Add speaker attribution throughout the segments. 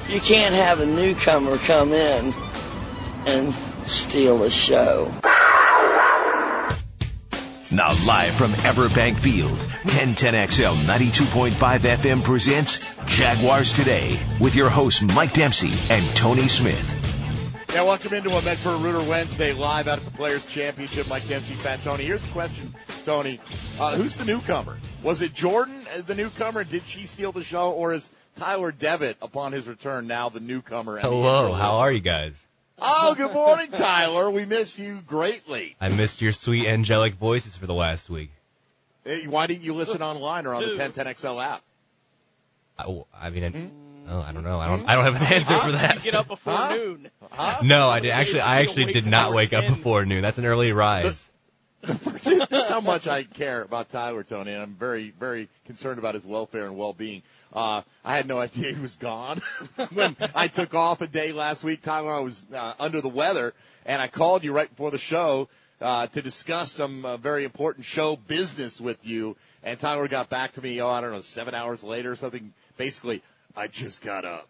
Speaker 1: You can't have a newcomer come in and steal the show.
Speaker 2: Now live from Everbank Field, 1010XL 92.5 FM presents Jaguars Today with your hosts Mike Dempsey and Tony Smith.
Speaker 3: Yeah, welcome into a Metro Rooter Wednesday live out at the Players Championship. Mike Dempsey, Fat Tony. Here's the question, Tony. Who's the newcomer? Was it Jordan, the newcomer? Did she steal the show? Or is Tyler Devitt, upon his return, now the newcomer?
Speaker 4: Hello, how are you guys?
Speaker 3: Oh, good morning, Tyler. We missed you greatly.
Speaker 4: I missed your sweet angelic voices for the last week.
Speaker 3: Hey, why didn't you listen online or on the 1010XL app?
Speaker 4: I don't know. I don't have an answer for that.
Speaker 5: You get up before noon.
Speaker 4: No, I did. I actually did not wake up before noon. That's an early rise.
Speaker 3: That's how much I care about Tyler, Tony, and I'm very, very concerned about his welfare and well-being. I had no idea he was gone. When I took off a day last week, Tyler, I was under the weather, and I called you right before the show to discuss some very important show business with you, and Tyler got back to me, 7 hours later or something. Basically, I just got up.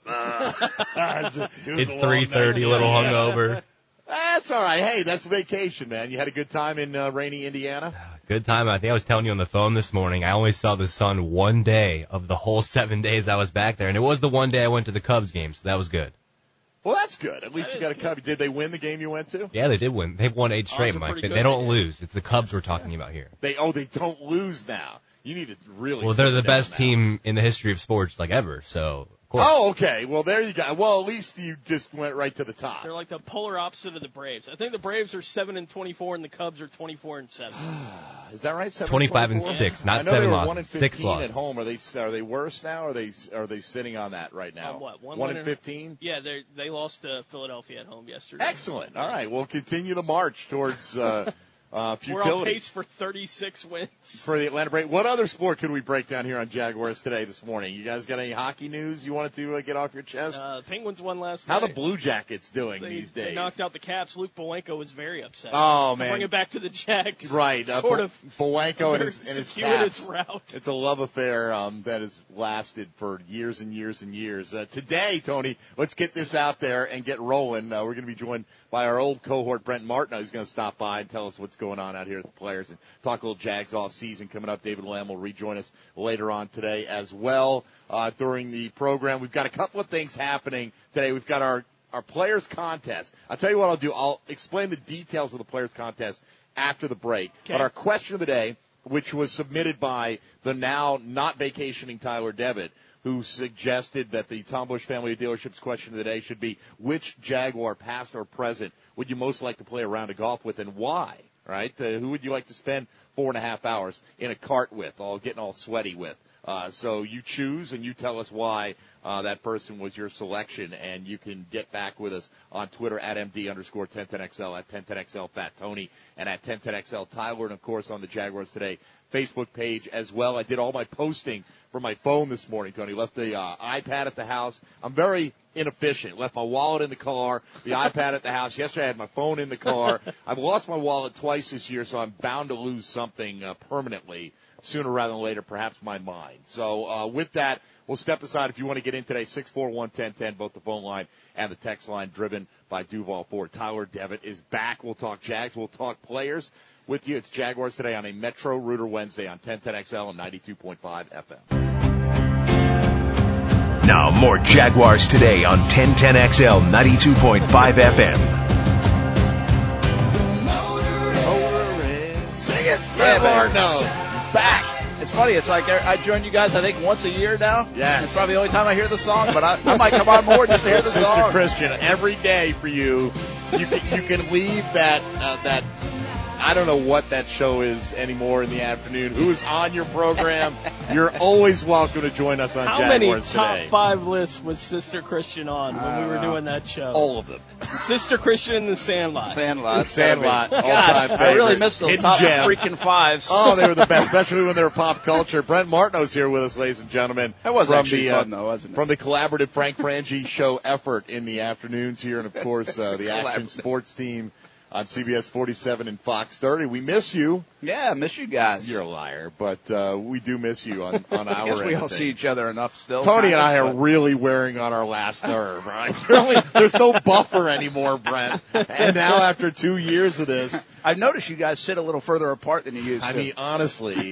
Speaker 4: It's 3:30, a little hungover.
Speaker 3: That's all right. Hey, that's vacation, man. You had a good time in rainy Indiana?
Speaker 4: Good time. I think I was telling you on the phone this morning, I only saw the sun one day of the whole 7 days I was back there, and it was the one day I went to the Cubs game, so that was good.
Speaker 3: Well, that's good. At least you got a Cub. Did they win the game you went to?
Speaker 4: Yeah, they did win. They've won 8 straight, Mike. They don't lose. It's the Cubs we're talking about here.
Speaker 3: They don't lose now. You need to really.
Speaker 4: Well, they're the best team in the history of sports, ever. So.
Speaker 3: Oh, okay. Well, there you go. Well, at least you just went right to the top.
Speaker 5: They're like the polar opposite of the Braves. I think the Braves are 7-24 and the Cubs are 24-7.
Speaker 3: Is that right?
Speaker 4: 25-6, not 7 losses, 6 losses
Speaker 3: at home. Are they worse now? Or are they sitting on that right now?
Speaker 5: On what?
Speaker 3: 1-15?
Speaker 5: Yeah, they lost to Philadelphia at home yesterday.
Speaker 3: Excellent. All right, we'll continue the march towards. Futility.
Speaker 5: We're on pace for 36 wins.
Speaker 3: For the Atlanta Braves. What other sport could we break down here on Jaguars Today this morning? You guys got any hockey news you wanted to get off your chest?
Speaker 5: Penguins won last
Speaker 3: night.
Speaker 5: How
Speaker 3: the Blue Jackets doing these days?
Speaker 5: They knocked out the Caps. Luke Bowanko was very upset.
Speaker 3: Oh, man.
Speaker 5: Bring it back to the Jags.
Speaker 3: Right. Bowanko and his Caps.
Speaker 5: Route.
Speaker 3: It's a love affair that has lasted for years and years and years. Today, Tony, let's get this out there and get rolling. We're going to be joined by our old cohort, Brent Martin, who's going to stop by and tell us what's going on out here at the Players and talk a little Jags off season coming up. David Lamb will rejoin us later on today as well during the program. We've got a couple of things happening today. We've got our Players Contest. I'll tell you what I'll do. I'll explain the details of the Players Contest after the break. Okay. But our question of the day, which was submitted by the now not vacationing Tyler Devitt, who suggested that the Tom Bush Family of Dealerships question of the day should be, which Jaguar, past or present, would you most like to play a round of golf with and why? Right? Who would you like to spend 4.5 hours in a cart with, getting all sweaty with? So you choose and you tell us why that person was your selection, and you can get back with us on Twitter at MD_1010XL, at 1010XL Fat Tony, and at 1010XL Tyler, and of course on the Jaguars Today Facebook page as well. I did all my posting from my phone this morning, Tony. Left the iPad at the house. I'm very inefficient. Left my wallet in the car, the iPad at the house. Yesterday I had my phone in the car. I've lost my wallet twice this year, so I'm bound to lose something permanently sooner rather than later, perhaps my mind. So with that, we'll step aside. If you want to get in today, 641-1010, both the phone line and the text line, driven by Duval Ford. Tyler Devitt is back. We'll talk Jags. We'll talk Players with you. It's Jaguars Today on a Metro Rooter Wednesday on 1010XL and 92.5 FM.
Speaker 2: Now more Jaguars Today on 1010XL 92.5 FM.
Speaker 3: Sing it, Brett Martineau. He's back.
Speaker 6: It's funny. It's like I join you guys, I think, once a year now.
Speaker 3: Yes.
Speaker 6: It's probably the only time I hear the song, but I might come on more just to hear the
Speaker 3: Sister
Speaker 6: song.
Speaker 3: Sister Christian, every day for you. You can leave that. I don't know what that show is anymore in the afternoon. Who is on your program? You're always welcome to join us on Jaguars Today.
Speaker 5: How many top 5 lists was Sister Christian on when we were doing that show?
Speaker 3: All of them.
Speaker 5: Sister Christian and the Sandlot.
Speaker 6: Sandlot.
Speaker 3: God,
Speaker 6: I really missed those top freaking 5s.
Speaker 3: Oh, they were the best, especially when they were pop culture. Brent Martineau's here with us, ladies and gentlemen.
Speaker 6: That was actually fun, though, wasn't it?
Speaker 3: From the collaborative Frank Frangie show effort in the afternoons here, and, of course, the Action Sports Team. on CBS 47 and Fox 30. We miss you.
Speaker 6: Yeah, I miss you guys.
Speaker 3: You're a liar, but we do miss you on our
Speaker 6: I guess we
Speaker 3: end
Speaker 6: all
Speaker 3: of
Speaker 6: see
Speaker 3: things.
Speaker 6: each other enough still.
Speaker 3: Tony and I are really wearing on our last nerve, right? Really, there's no buffer anymore, Brent. And now after 2 years of this,
Speaker 6: I've noticed you guys sit a little further apart than you used to.
Speaker 3: I mean, honestly,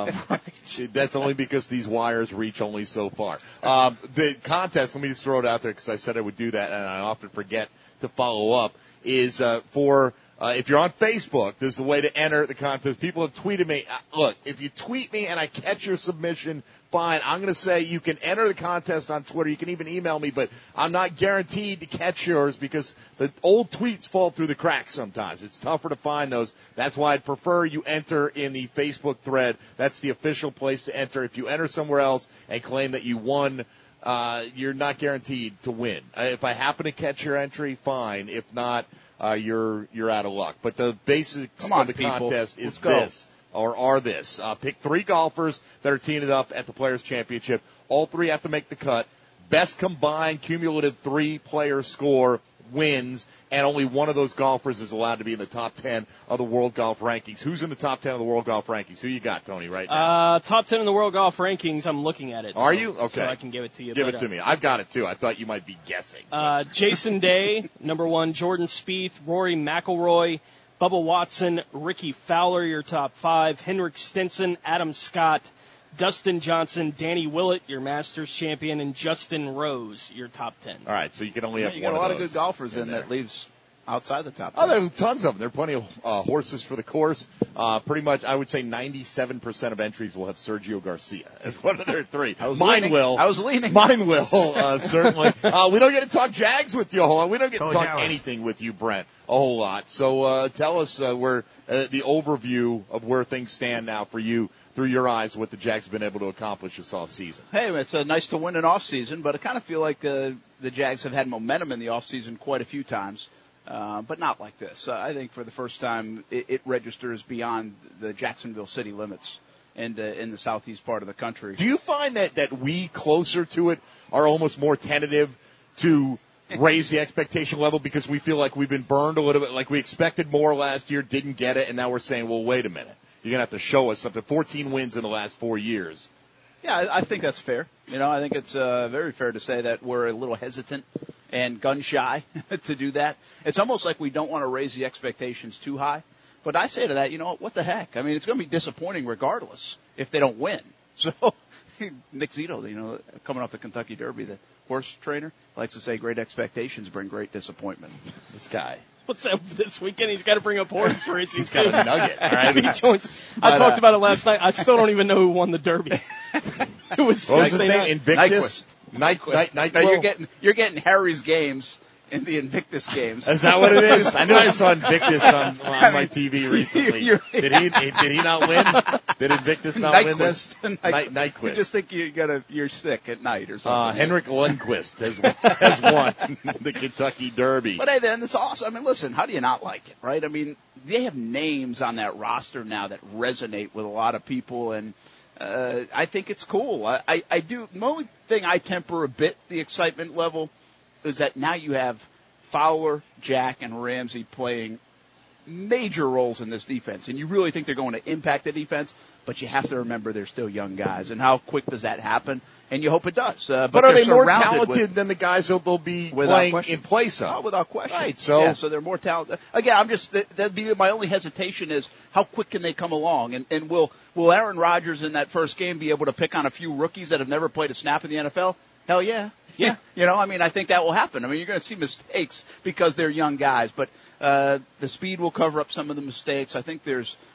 Speaker 3: that's only because these wires reach only so far. The contest, let me just throw it out there because I said I would do that, and I often forget to follow up, is for if you're on Facebook, there's the way to enter the contest. People have tweeted me. Look, if you tweet me and I catch your submission, fine. I'm going to say you can enter the contest on Twitter. You can even email me, but I'm not guaranteed to catch yours because the old tweets fall through the cracks sometimes. It's tougher to find those. That's why I'd prefer you enter in the Facebook thread. That's the official place to enter. If you enter somewhere else and claim that you won, you're not guaranteed to win. If I happen to catch your entry, fine. If not, you're out of luck. But the basics of the contest is this, or are this. Pick 3 golfers that are teamed up at the Players' Championship. All 3 have to make the cut. Best combined cumulative 3-player score wins, and only one of those golfers is allowed to be in the top 10 of the World Golf Rankings. Who's in the top 10 of the World Golf Rankings? Who you got, Tony, right now?
Speaker 5: Top 10 in the World Golf Rankings. I'm looking at it.
Speaker 3: Are you? Okay.
Speaker 5: So I can give it to you.
Speaker 3: Give it to me. I've got it, too. I thought you might be guessing.
Speaker 5: Jason Day, number 1. Jordan Spieth, Rory McIlroy, Bubba Watson, Ricky Fowler, your top 5. Henrik Stenson, Adam Scott, Dustin Johnson, Danny Willett, your Masters champion, and Justin Rose, your top 10.
Speaker 3: All right, so you can only have
Speaker 6: you
Speaker 3: one
Speaker 6: got a lot
Speaker 3: of
Speaker 6: of good golfers in that leaves outside the top 10.
Speaker 3: Oh, there are tons of them. There are plenty of horses for the course. Pretty much, I would say 97% of entries will have Sergio Garcia as one of their 3. Mine will.
Speaker 6: I was leaning.
Speaker 3: Mine will, certainly. We don't get to talk Jags with you a whole lot. We don't get to talk anything with you, Brent, a whole lot. So tell us where the overview of where things stand now for you through your eyes, what the Jags have been able to accomplish this offseason.
Speaker 6: Hey, it's nice to win an offseason, but I kind of feel like the Jags have had momentum in the offseason quite a few times. But not like this. I think for the first time it registers beyond the Jacksonville city limits and in the southeast part of the country.
Speaker 3: Do you find that we closer to it are almost more tentative to raise the expectation level because we feel like we've been burned a little bit, like we expected more last year, didn't get it, and now we're saying, well, wait a minute. You're going to have to show us something. 14 wins in the last 4 years.
Speaker 6: Yeah, I think that's fair. I think it's very fair to say that we're a little hesitant and gun-shy to do that. It's almost like we don't want to raise the expectations too high. But I say to that, what the heck? I mean, it's going to be disappointing regardless if they don't win. So Nick Zito, coming off the Kentucky Derby, the horse trainer, likes to say great expectations bring great disappointment.
Speaker 3: This guy.
Speaker 5: What's that this weekend? He's got to bring up horse racing.
Speaker 3: He's got a nugget. All right.
Speaker 5: Jones. I talked about it last night. I still don't even know who won the Derby. It was
Speaker 3: what was his name?
Speaker 5: night.
Speaker 3: Invictus? Nyquist.
Speaker 6: No, you're getting Harry's games in the Invictus games.
Speaker 3: Is that what it is? I knew I saw Invictus on my TV recently. Did he not win? Did Invictus not win this? Nyquist.
Speaker 6: You just think you're sick at night or something.
Speaker 3: Henrik Lundqvist has won the Kentucky Derby.
Speaker 6: But hey, then it's awesome. I mean, listen, how do you not like it, right? I mean, they have names on that roster now that resonate with a lot of people, and I think it's cool. I do. The only thing I temper a bit the excitement level is that now you have Fowler, Jack, and Ramsey playing major roles in this defense. And you really think they're going to impact the defense, but you have to remember they're still young guys. And how quick does that happen? And you hope it does.
Speaker 3: But are they more talented than the guys that they'll be playing in place of?
Speaker 6: Oh, without question.
Speaker 3: Right, so
Speaker 6: they're more talented. Again, that'd be my only hesitation is how quick can they come along? And will Aaron Rodgers in that first game be able to pick on a few rookies that have never played a snap in the NFL? Hell yeah. Yeah. I think that will happen. I mean, you're going to see mistakes because they're young guys, but the speed will cover up some of the mistakes. I think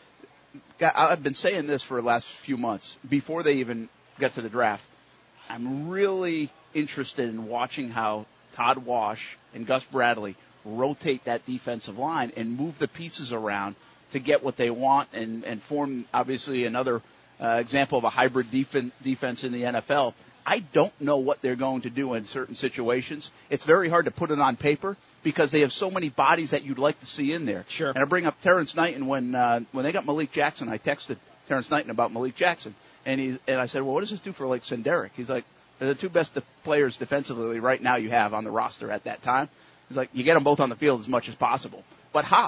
Speaker 6: I've been saying this for the last few months before they even get to the draft. I'm really interested in watching how Todd Wash and Gus Bradley rotate that defensive line and move the pieces around to get what they want and form, obviously, another example of a hybrid defense in the NFL. I don't know what they're going to do in certain situations. It's very hard to put it on paper because they have so many bodies that you'd like to see in there.
Speaker 5: Sure.
Speaker 6: And I bring up Terrence Knighton when they got Malik Jackson. I texted Terrence Knighton about Malik Jackson, and I said, well, what does this do for like Senderic? He's like, they're the two best players defensively right now you have on the roster at that time. He's like, you get them both on the field as much as possible. But how?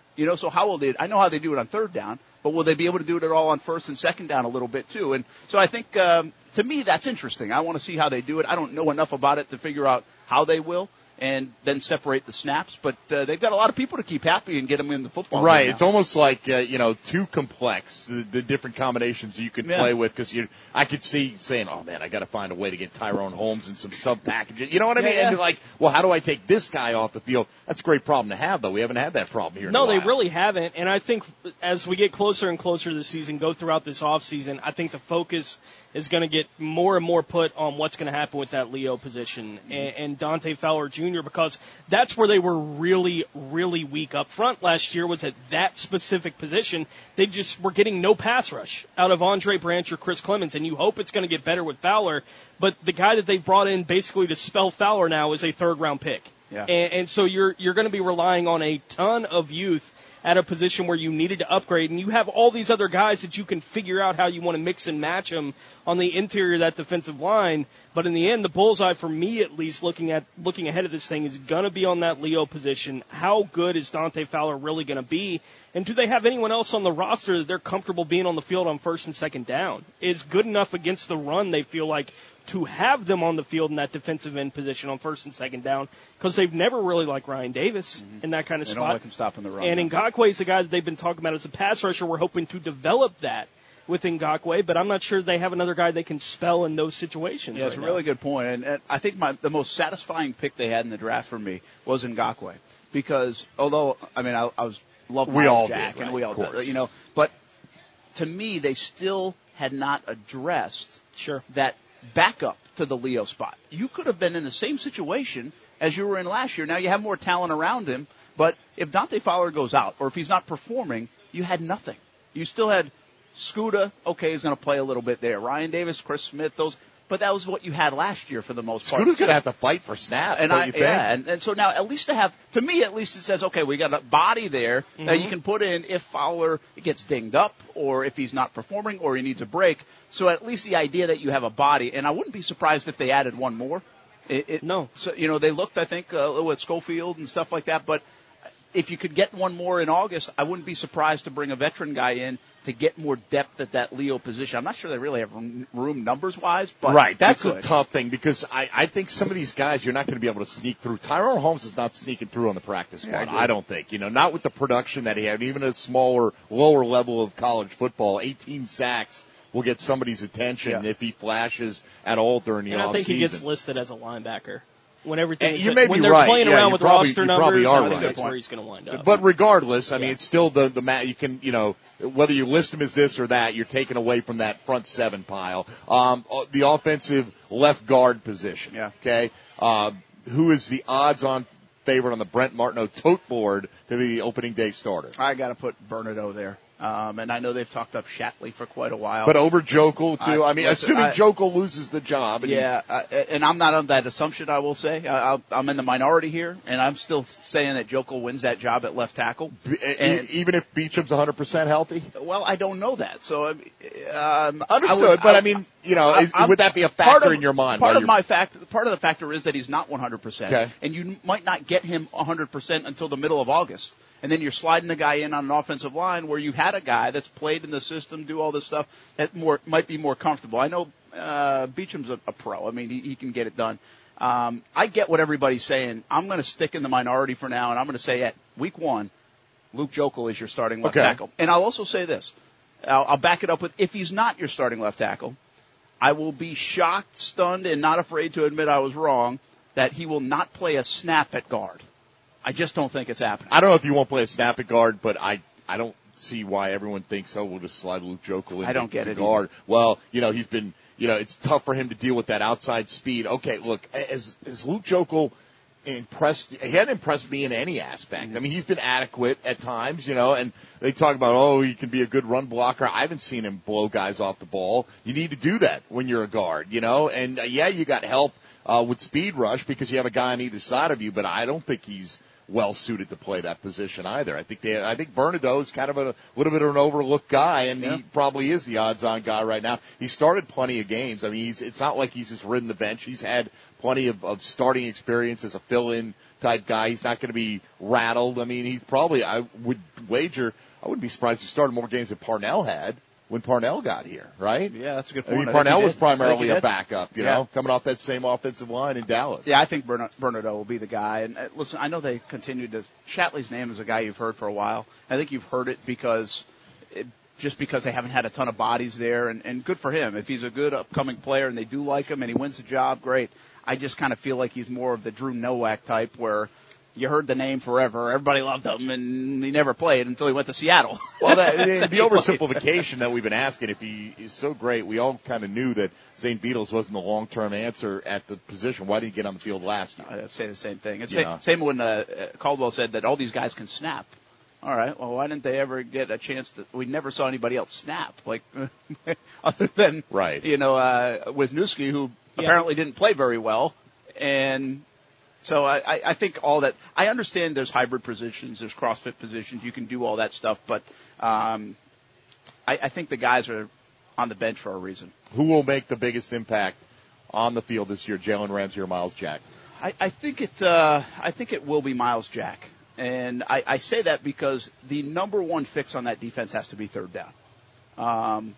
Speaker 6: So how will they? I know how they do it on third down, but will they be able to do it all on first and second down a little bit too? And so I think, to me, that's interesting. I want to see how they do it. I don't know enough about it to figure out how they will, and then separate the snaps. But they've got a lot of people to keep happy and get them in the football.
Speaker 3: Right.
Speaker 6: game
Speaker 3: It's almost like, too complex, the different combinations you could play with, because I could see saying, oh, man, I got to find a way to get Tyrone Holmes and some sub-packages. You know what I mean?
Speaker 6: Yeah.
Speaker 3: And you're like, well, how do I take this guy off the field? That's a great problem to have, though. We haven't had that problem here.
Speaker 5: No,
Speaker 3: in a
Speaker 5: they
Speaker 3: while.
Speaker 5: really haven't. And I think as we get closer and closer to the season, go throughout this offseason, I think the focus is going to get more and more put on what's going to happen with that Leo position and Dante Fowler Jr., because that's where they were really, really weak up front last year, was at that specific position. They just were getting no pass rush out of Andre Branch or Chris Clemens, and you hope it's going to get better with Fowler. But the guy that they brought in basically to spell Fowler now is a third-round pick.
Speaker 6: Yeah.
Speaker 5: And so you're going to be relying on a ton of youth at a position where you needed to upgrade, and you have all these other guys that you can figure out how you want to mix and match them on the interior of that defensive line. But in the end, the bullseye, for me at least, looking ahead of this thing, is going to be on that Leo position. How good is Dante Fowler really going to be? And do they have anyone else on the roster that they're comfortable being on the field on first and second down? Is good enough against the run, they feel like, to have them on the field in that defensive end position on first and second down, because they've never really liked Ryan Davis in that kind of
Speaker 6: They
Speaker 5: spot.
Speaker 6: don't like him stopping the run.
Speaker 5: And Ngakoue is the guy that they've been talking about as a pass rusher. We're hoping to develop that with Ngakoue, but I'm not sure they have another guy they can spell in those situations.
Speaker 6: Yeah, it's a really good point. And I think the most satisfying pick they had in the draft for me was Ngakoue, because although, I was love
Speaker 3: We
Speaker 6: Miles
Speaker 3: all
Speaker 6: Jack,
Speaker 3: did,
Speaker 6: and
Speaker 3: right,
Speaker 6: we all
Speaker 3: of course.
Speaker 6: did, but to me, they still had not addressed that backup to the Leo spot. You could have been in the same situation as you were in last year. Now you have more talent around him, but if Dante Fowler goes out, or if he's not performing, you had nothing. You still had Scuda, okay, he's going to play a little bit there. Ryan Davis, Chris Smith, but that was what you had last year for the most part.
Speaker 3: Scuda's going to have to fight for snaps, don't you think?
Speaker 6: Yeah, and so now at least to me at least it says, okay, we got a body there that you can put in if Fowler gets dinged up, or if he's not performing, or he needs a break. So at least the idea that you have a body, and I wouldn't be surprised if they added one more.
Speaker 5: No.
Speaker 6: So, they looked, I think, with Schofield and stuff like that, but if you could get one more in August, I wouldn't be surprised to bring a veteran guy in to get more depth at that Leo position. I'm not sure they really have room numbers-wise, but
Speaker 3: right, that's a tough thing, because I think some of these guys you're not going to be able to sneak through. Tyrone Holmes is not sneaking through on the practice squad, I don't think. Not with the production that he had, even at a smaller, lower level of college football. 18 sacks will get somebody's attention if he flashes at all during the offseason.
Speaker 5: I think he gets listed as a linebacker. When everything,
Speaker 3: you may
Speaker 5: when
Speaker 3: be
Speaker 5: they're
Speaker 3: right.
Speaker 5: playing around with roster numbers, I think
Speaker 3: right.
Speaker 5: that's where he's going to wind up.
Speaker 3: But regardless, I mean, it's still the you can, whether you list him as this or that, you're taking away from that front seven pile. The offensive left guard position.
Speaker 6: Yeah.
Speaker 3: Okay. Who is the odds-on favorite on the Brent Martineau tote board to be the opening day starter?
Speaker 6: I got to put Bernardo there. And I know they've talked up Shatley for quite a while.
Speaker 3: But over Jokel, too. Assuming Jokel loses the job.
Speaker 6: And I'm not on that assumption, I will say. I'm in the minority here, and I'm still saying that Jokel wins that job at left tackle.
Speaker 3: Even if Beacham's 100% healthy?
Speaker 6: Well, I don't know that. So,
Speaker 3: understood, would that be a factor in your mind?
Speaker 6: Part of the factor is that he's not 100%.
Speaker 3: Okay.
Speaker 6: And you might not get him 100% until the middle of August. And then you're sliding the guy in on an offensive line where you had a guy that's played in the system, do all this stuff, that might be more comfortable. I know Beacham's a pro. I mean, he can get it done. I get what everybody's saying. I'm going to stick in the minority for now, and I'm going to say at week 1, Luke Jokel is your starting left tackle. And I'll also say this. I'll back it up with, if he's not your starting left tackle, I will be shocked, stunned, and not afraid to admit I was wrong that he will not play a snap at guard. I just don't think it's happening.
Speaker 3: I don't know if you won't play a snap at guard, but I don't see why everyone thinks, we'll just slide Luke Jokel in.
Speaker 6: I don't get it
Speaker 3: guard. Either. Well, he's been, it's tough for him to deal with that outside speed. Okay, look, as Luke Jokel impressed, he hadn't impressed me in any aspect.
Speaker 6: Mm-hmm.
Speaker 3: I mean, he's been adequate at times, and they talk about, he can be a good run blocker. I haven't seen him blow guys off the ball. You need to do that when you're a guard, and you got help with speed rush because you have a guy on either side of you, but I don't think he's well suited to play that position either. I think Bernadotte is kind of a little bit of an overlooked guy, and he probably is the odds-on guy right now. He started plenty of games. I mean, it's not like he's just ridden the bench. He's had plenty of starting experience as a fill-in type guy. He's not going to be rattled. I mean, he's probably, I would wager, I wouldn't be surprised if he started more games than Parnell had when Parnell got here, right?
Speaker 6: Yeah, that's a good point.
Speaker 3: I mean, Parnell was primarily a backup, you know, coming off that same offensive line in Dallas.
Speaker 6: Yeah, I think Bernadotte will be the guy. And listen, I know they continued to, Shatley's name is a guy you've heard for a while. I think you've heard it just because they haven't had a ton of bodies there, and good for him. If he's a good upcoming player and they do like him and he wins the job, great. I just kind of feel like he's more of the Drew Nowak type where you heard the name forever, everybody loved him, and he never played until he went to Seattle.
Speaker 3: Well, the oversimplification that we've been asking, if he is so great, we all kind of knew that Zane Beadles wasn't the long-term answer at the position. Why didn't he get on the field last year?
Speaker 6: I'd say the same thing. It's same when Caldwell said that all these guys can snap. All right, well, why didn't they ever get a chance to – we never saw anybody else snap, like other than, Wisniewski, who apparently didn't play very well. And so I think all that – I understand there's hybrid positions, there's CrossFit positions, you can do all that stuff, but I think the guys are on the bench for a reason.
Speaker 3: Who will make the biggest impact on the field this year, Jalen Ramsey or Myles Jack?
Speaker 6: I think it will be Myles Jack. And I say that because the number one fix on that defense has to be third down.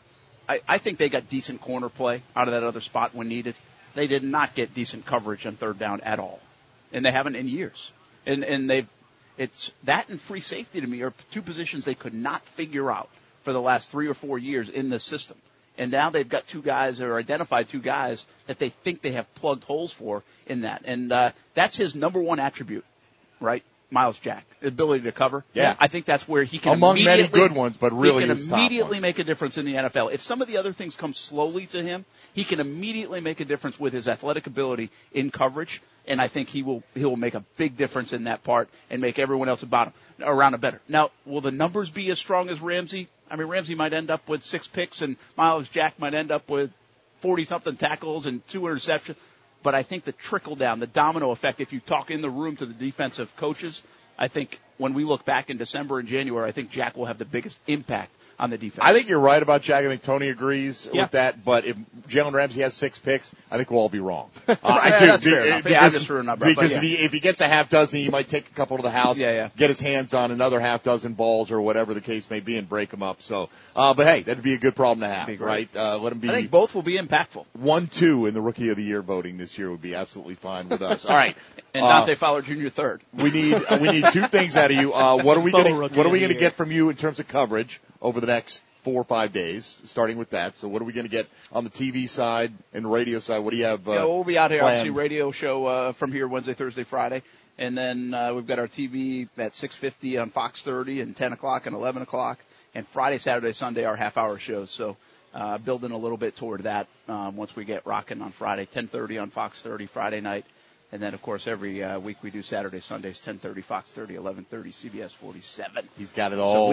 Speaker 6: I think they got decent corner play out of that other spot when needed. They did not get decent coverage on third down at all, and they haven't in years. And it's that and free safety to me are two positions they could not figure out for the last 3 or 4 years in this system. And now they've got two guys or identified two guys that they think they have plugged holes for in that. And that's his number one attribute, right? Myles Jack, the ability to cover.
Speaker 3: Yeah.
Speaker 6: I think that's where he can
Speaker 3: among many good ones, but really
Speaker 6: he can immediately make a difference in the NFL. If some of the other things come slowly to him, he can immediately make a difference with his athletic ability in coverage, and I think he will make a big difference in that part and make everyone else around him better. Now, will the numbers be as strong as Ramsey? I mean, Ramsey might end up with 6 picks, and Myles Jack might end up with 40-something tackles and 2 interceptions. But I think the trickle down, the domino effect, if you talk in the room to the defensive coaches, I think when we look back in December and January, I think Jack will have the biggest impact on the defense.
Speaker 3: I think you're right about Jack. I think Tony agrees with that. But if Jalen Ramsey has 6 picks, I think we'll all be wrong.
Speaker 6: That's fair enough. I'm just screwing up.
Speaker 3: Because if he gets a half dozen, he might take a couple to the house, get his hands on another half dozen balls or whatever the case may be and break them up. So, but hey, that'd be a good problem to have, right? Let him be.
Speaker 6: I think both will be impactful.
Speaker 3: 1-2 in the Rookie of the Year voting this year would be absolutely fine with us. All right.
Speaker 6: And Dante Fowler Jr. third.
Speaker 3: We need 2 things out of you. What are we going to get from you in terms of coverage over the next 4 or 5 days, starting with that? So what are we going to get on the TV side and the radio side? What do you have
Speaker 6: we'll be out here,
Speaker 3: planned?
Speaker 6: obviously, radio show from here Wednesday, Thursday, Friday. And then we've got our TV at 6:50 on Fox 30 and 10 o'clock and 11 o'clock. And Friday, Saturday, Sunday, our half-hour shows. So building a little bit toward that once we get rocking on Friday, 10:30 on Fox 30 Friday night. And then, of course, every week we do Saturday, Sundays, 10:30 Fox 30, 11:30 CBS 47.
Speaker 3: He's got it all.
Speaker 6: So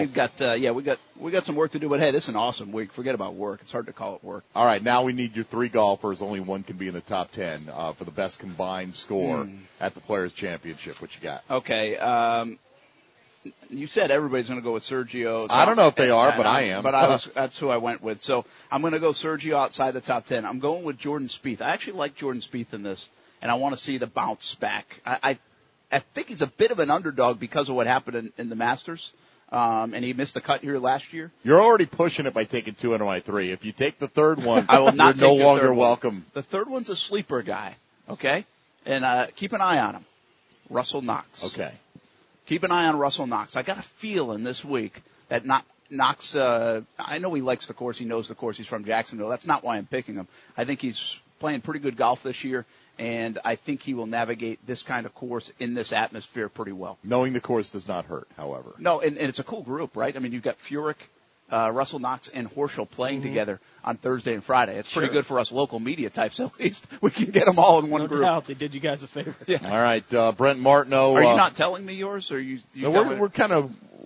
Speaker 6: we got some work to do. But hey, this is an awesome week. Forget about work. It's hard to call it work.
Speaker 3: All right, now we need your 3 golfers. Only one can be in the top 10 for the best combined score at the Players Championship. What you got?
Speaker 6: Okay. You said everybody's going to go with Sergio. So
Speaker 3: I don't know if they are, but I am.
Speaker 6: But that's who I went with. So I'm going to go Sergio outside the top 10. I'm going with Jordan Spieth. I actually like Jordan Spieth in this. And I want to see the bounce back. I think he's a bit of an underdog because of what happened in the Masters. And he missed the cut here last year.
Speaker 3: You're already pushing it by taking 2 out of my 3. If you take the third one,
Speaker 6: I will not
Speaker 3: you're no longer welcome.
Speaker 6: The third one's a sleeper guy, okay? And keep an eye on him. Russell Knox.
Speaker 3: Okay.
Speaker 6: Keep an eye on Russell Knox. I got a feeling this week that Knox, I know he likes the course. He knows the course. He's from Jacksonville. That's not why I'm picking him. I think he's playing pretty good golf this year. And I think he will navigate this kind of course in this atmosphere pretty well.
Speaker 3: Knowing the course does not hurt, however.
Speaker 6: No, and it's a cool group, right? I mean, you've got Furyk, Russell Knox, and Horschel playing together on Day and Friday. It's pretty good for us local media types, at least. We can get them all in one group.
Speaker 5: No doubt. They did you guys a favor.
Speaker 6: Yeah.
Speaker 3: All right, Brent Martineau.
Speaker 6: Are you not telling me yours? Or you
Speaker 3: no, we're kind of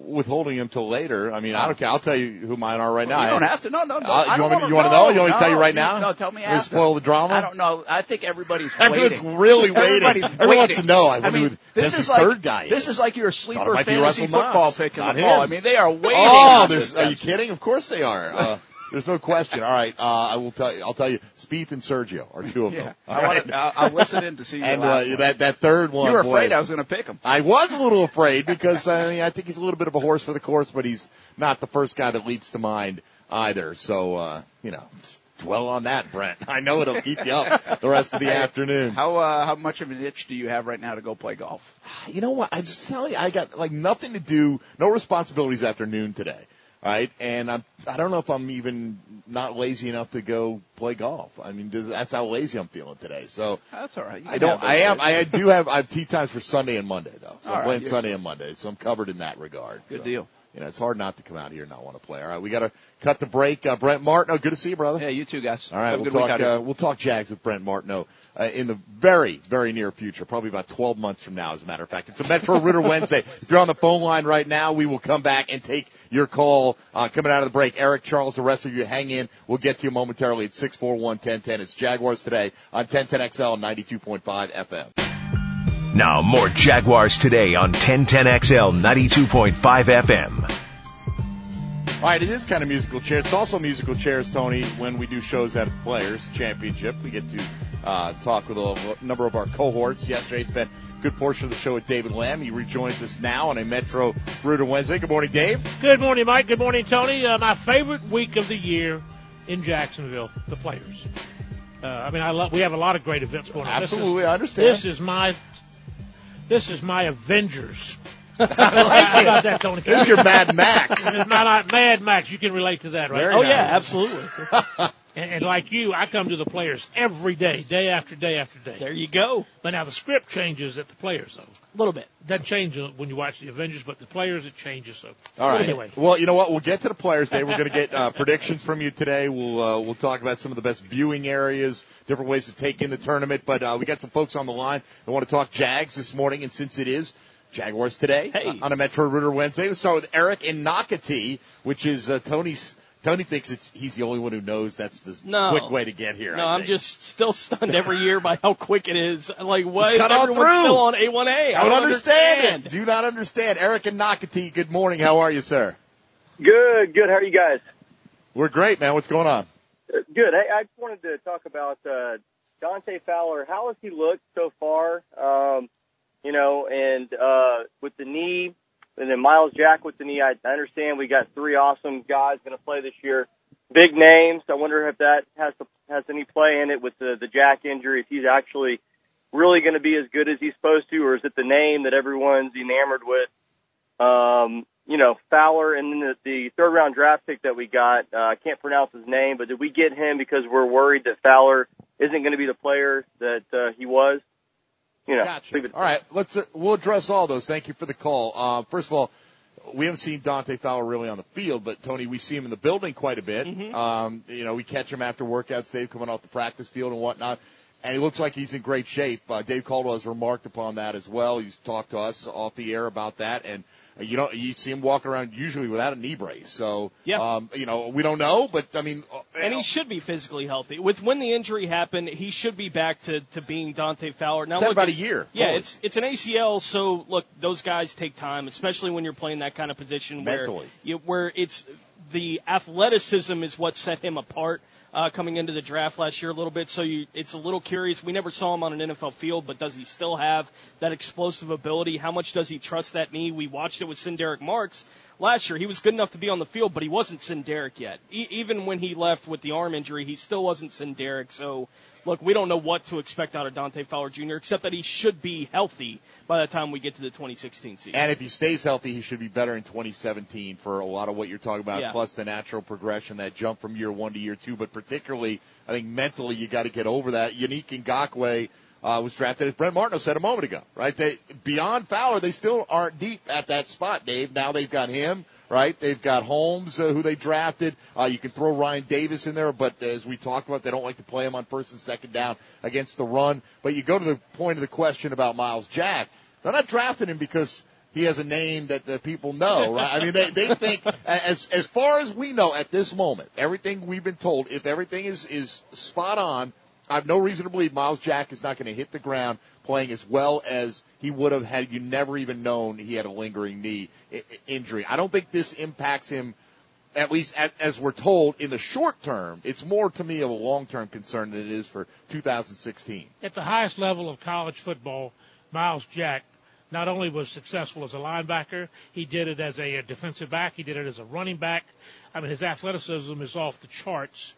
Speaker 3: withholding him till later. I mean, I don't care. I'll tell you who mine are right now.
Speaker 6: You don't have to. No.
Speaker 3: You want to know? You want me to tell you right now?
Speaker 6: No, tell me
Speaker 3: after.
Speaker 6: after.
Speaker 3: Spoil the drama?
Speaker 6: I don't know. I think everybody's
Speaker 3: Everyone's
Speaker 6: waiting.
Speaker 3: really waiting.
Speaker 6: Everybody
Speaker 3: wants to know. I wonder who
Speaker 6: this
Speaker 3: third guy is.
Speaker 6: This is like your sleeper
Speaker 3: might be
Speaker 6: fantasy
Speaker 3: Russell
Speaker 6: football
Speaker 3: Knox.
Speaker 6: pick in
Speaker 3: Not
Speaker 6: the fall.
Speaker 3: him.
Speaker 6: I mean, they are waiting.
Speaker 3: Oh,
Speaker 6: are
Speaker 3: you kidding? Of course they are. There's no question. All right, I will tell you. I'll tell you. Spieth and Sergio are two of them. All right.
Speaker 6: I'll listen in to see.
Speaker 3: And that third one.
Speaker 6: You were afraid
Speaker 3: boy,
Speaker 6: I was going to pick him.
Speaker 3: I was a little afraid because I think he's a little bit of a horse for the course, but he's not the first guy that leaps to mind either. So dwell on that, Brent. I know it'll keep you up the rest of the afternoon.
Speaker 6: How much of an itch do you have right now to go play golf?
Speaker 3: You know what? I just tell you, I got nothing to do, no responsibilities after noon today. Right, and I don't know if I'm even not lazy enough to go play golf. I mean, that's how lazy I'm feeling today. So
Speaker 6: that's all right.
Speaker 3: I have tee times for Sunday and Monday though. So I'm playing Sunday and Monday, so I'm covered in that regard.
Speaker 6: Good deal.
Speaker 3: It's hard not to come out here and not want to play. All right, we got to cut the break. Brent Martineau, good to see you, brother.
Speaker 6: Yeah, you too, guys.
Speaker 3: All right, we'll talk Jags with Brent Martineau in the very, very near future, probably about 12 months from now, as a matter of fact. It's a Metro Rooter Wednesday. If you're on the phone line right now, we will come back and take your call coming out of the break. Eric, Charles, the rest of you, hang in. We'll get to you momentarily at 641-1010. It's Jaguars Today on 1010XL 92.5 FM.
Speaker 2: Now more Jaguars Today on 1010XL 92.5 FM.
Speaker 3: All right, it is kind of musical chairs. It's also musical chairs, Tony, when we do shows at the Players Championship. We get to talk with a number of our cohorts. Yesterday spent a good portion of the show with David Lamb. He rejoins us now on a Metro Rooter Wednesday. Good morning, Dave.
Speaker 7: Good morning, Mike. Good morning, Tony. My favorite week of the year in Jacksonville, the Players. We have a lot of great events going on.
Speaker 3: Absolutely, I understand.
Speaker 7: This is my Avengers.
Speaker 3: I like
Speaker 7: How about that, Tony?
Speaker 3: This is your Mad Max.
Speaker 7: This is my Mad Max. You can relate to that, right?
Speaker 3: Very
Speaker 5: Oh,
Speaker 3: nice.
Speaker 5: yeah, absolutely.
Speaker 7: And like you, I come to the Players every day, day after day after day.
Speaker 5: There you go.
Speaker 7: But now the script changes at the Players, though.
Speaker 5: A little bit.
Speaker 7: It doesn't change when you watch the Avengers, but the Players, it changes. So
Speaker 3: All right.
Speaker 7: Anyway.
Speaker 3: Well, you know what? We'll get to the Players Day. We're going to get predictions from you today. We'll talk about some of the best viewing areas, different ways to take in the tournament. But we got some folks on the line that want to talk Jags this morning, and since it is Jaguars Today on a Metro Rooter Wednesday, we'll start with Eric in Nocatee, which is Tony's. Tony thinks he's the only one who knows that's the quick way to get here.
Speaker 5: No, I'm just still stunned every year by how quick it is. Like, why is
Speaker 3: cut on
Speaker 5: everyone
Speaker 3: through.
Speaker 5: still on A1A?
Speaker 3: I don't understand it. Do not understand. Eric in Nocatee, good morning. How are you, sir?
Speaker 8: Good. How are you guys?
Speaker 3: We're great, man. What's going on?
Speaker 8: Good. Hey, I just wanted to talk about Dante Fowler. How has he looked so far? And with the knee, and then Miles Jack with the knee, I understand we got three awesome guys going to play this year. Big names. I wonder if that has any play in it with the Jack injury, if he's actually really going to be as good as he's supposed to, or is it the name that everyone's enamored with? Fowler, and then the third-round draft pick that we got, I can't pronounce his name, but did we get him because we're worried that Fowler isn't going to be the player that he was?
Speaker 3: Gotcha. All right, we'll address all those. Thank you for the call. First of all, we haven't seen Dante Fowler really on the field, but Tony, we see him in the building quite a bit.
Speaker 5: Mm-hmm.
Speaker 3: We catch him after workouts, Dave, coming off the practice field and whatnot, and he looks like he's in great shape. Dave Caldwell has remarked upon that as well. He's talked to us off the air about that, and you see him walking around usually without a knee brace. So,
Speaker 5: yeah.
Speaker 3: We don't know, but I mean,
Speaker 5: and he should be physically healthy. When the injury happened, he should be back to being Dante Fowler. Now,
Speaker 3: it's about a year.
Speaker 5: Yeah, it's an ACL. So look, those guys take time, especially when you're playing that kind of position where it's the athleticism is what set him apart. Coming into the draft last year a little bit, so it's a little curious. We never saw him on an NFL field, but does he still have that explosive ability? How much does he trust that knee? We watched it with Sinderick Marks last year. He was good enough to be on the field, but he wasn't Sinderick yet. Even when he left with the arm injury, he still wasn't Sinderick. So, look, we don't know what to expect out of Dante Fowler Jr., except that he should be healthy by the time we get to the 2016 season.
Speaker 3: And if he stays healthy, he should be better in 2017 for a lot of what you're talking about, plus the natural progression, that jump from year one to year two. But particularly, I think mentally you got to get over that. Yannick Ngakoue was drafted, as Brent Martineau said a moment ago, right? Beyond Fowler, they still aren't deep at that spot, Dave. Now they've got him, right? They've got Holmes, who they drafted. You can throw Ryan Davis in there, but as we talked about, they don't like to play him on first and second down against the run. But you go to the point of the question about Miles Jack. They're not drafting him because he has a name that people know, right? I mean, they think, as far as we know at this moment, everything we've been told, if everything is spot on, I have no reason to believe Miles Jack is not going to hit the ground playing as well as he would have had you never even known he had a lingering knee injury. I don't think this impacts him, at least as we're told, in the short term. It's more to me of a long-term concern than it is for 2016.
Speaker 7: At the highest level of college football, Miles Jack not only was successful as a linebacker, he did it as a defensive back, he did it as a running back. I mean, his athleticism is off the charts.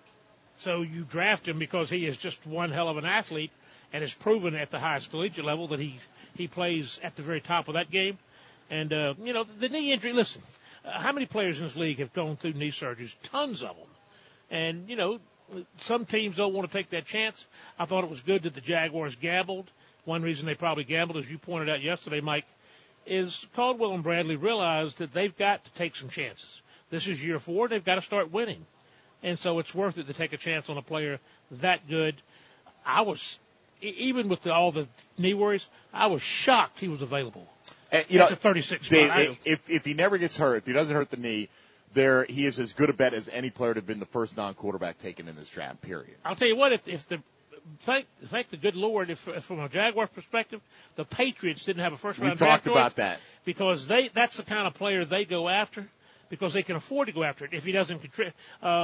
Speaker 7: So you draft him because he is just one hell of an athlete and has proven at the highest collegiate level that he plays at the very top of that game. And, the knee injury, listen, how many players in this league have gone through knee surgeries? Tons of them. And, some teams don't want to take that chance. I thought it was good that the Jaguars gambled. One reason they probably gambled, as you pointed out yesterday, Mike, is Caldwell and Bradley realized that they've got to take some chances. This is year 4. They've got to start winning. And so it's worth it to take a chance on a player that good. I was, even with all the knee worries, I was shocked he was available. At the 36 spot.
Speaker 3: If he never gets hurt, if he doesn't hurt the knee, he is as good a bet as any player to have been the first non-quarterback taken in this draft, period.
Speaker 7: I'll tell you what, thank the good Lord, if from a Jaguars perspective, the Patriots didn't have a first-round draft choice.
Speaker 3: We talked about that.
Speaker 7: Because that's the kind of player they go after, because they can afford to go after it if he doesn't contribute.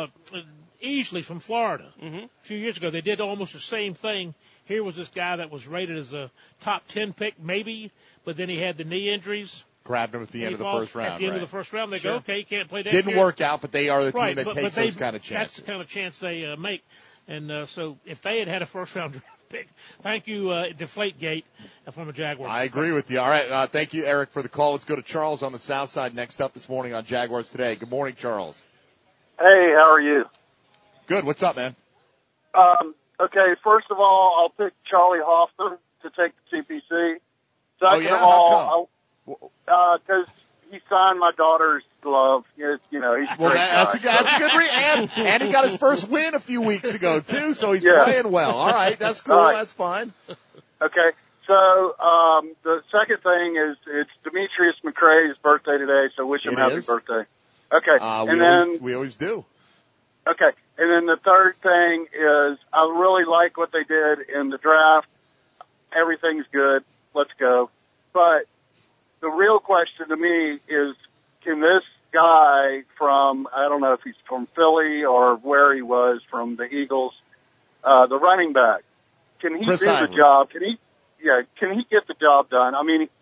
Speaker 7: Easily from Florida. Mm-hmm. A few years ago, they did almost the same thing. Here was this guy that was rated as a top 10 pick, maybe, but then he had the knee injuries.
Speaker 3: Grabbed him at the end of the first round.
Speaker 7: At the end of the first round, they go, okay, he can't play next
Speaker 3: year. Didn't work out, but they are the team that takes those kind of chances.
Speaker 7: That's the kind of chance they make. And so if they had a first-round draft pick, thank you, Deflategate, from a Jaguars.
Speaker 3: I agree with you. All right, thank you, Eric, for the call. Let's go to Charles on the south side next up this morning on Jaguars Today. Good morning, Charles.
Speaker 9: Hey, how are you?
Speaker 3: Good. What's up, man?
Speaker 9: Okay, first of all, I'll pick Charlie Hoffman to take the TPC. Second of
Speaker 3: all,
Speaker 9: because he signed my daughter's glove. He's
Speaker 3: that's a good reason. And he got his first win a few weeks ago, too, so he's playing well. All right, that's cool. Right. That's fine.
Speaker 9: Okay, so the second thing is it's Demetrius McCray's birthday today, so wish him happy birthday. Okay,
Speaker 3: we always do.
Speaker 9: Okay, and then the third thing is I really like what they did in the draft. Everything's good. Let's go. But the real question to me is, can this guy from, I don't know if he's from Philly or where he was, from the Eagles, the running back, can he
Speaker 3: Chris
Speaker 9: do
Speaker 3: Ivory.
Speaker 9: the job? Can he get the job done? I mean,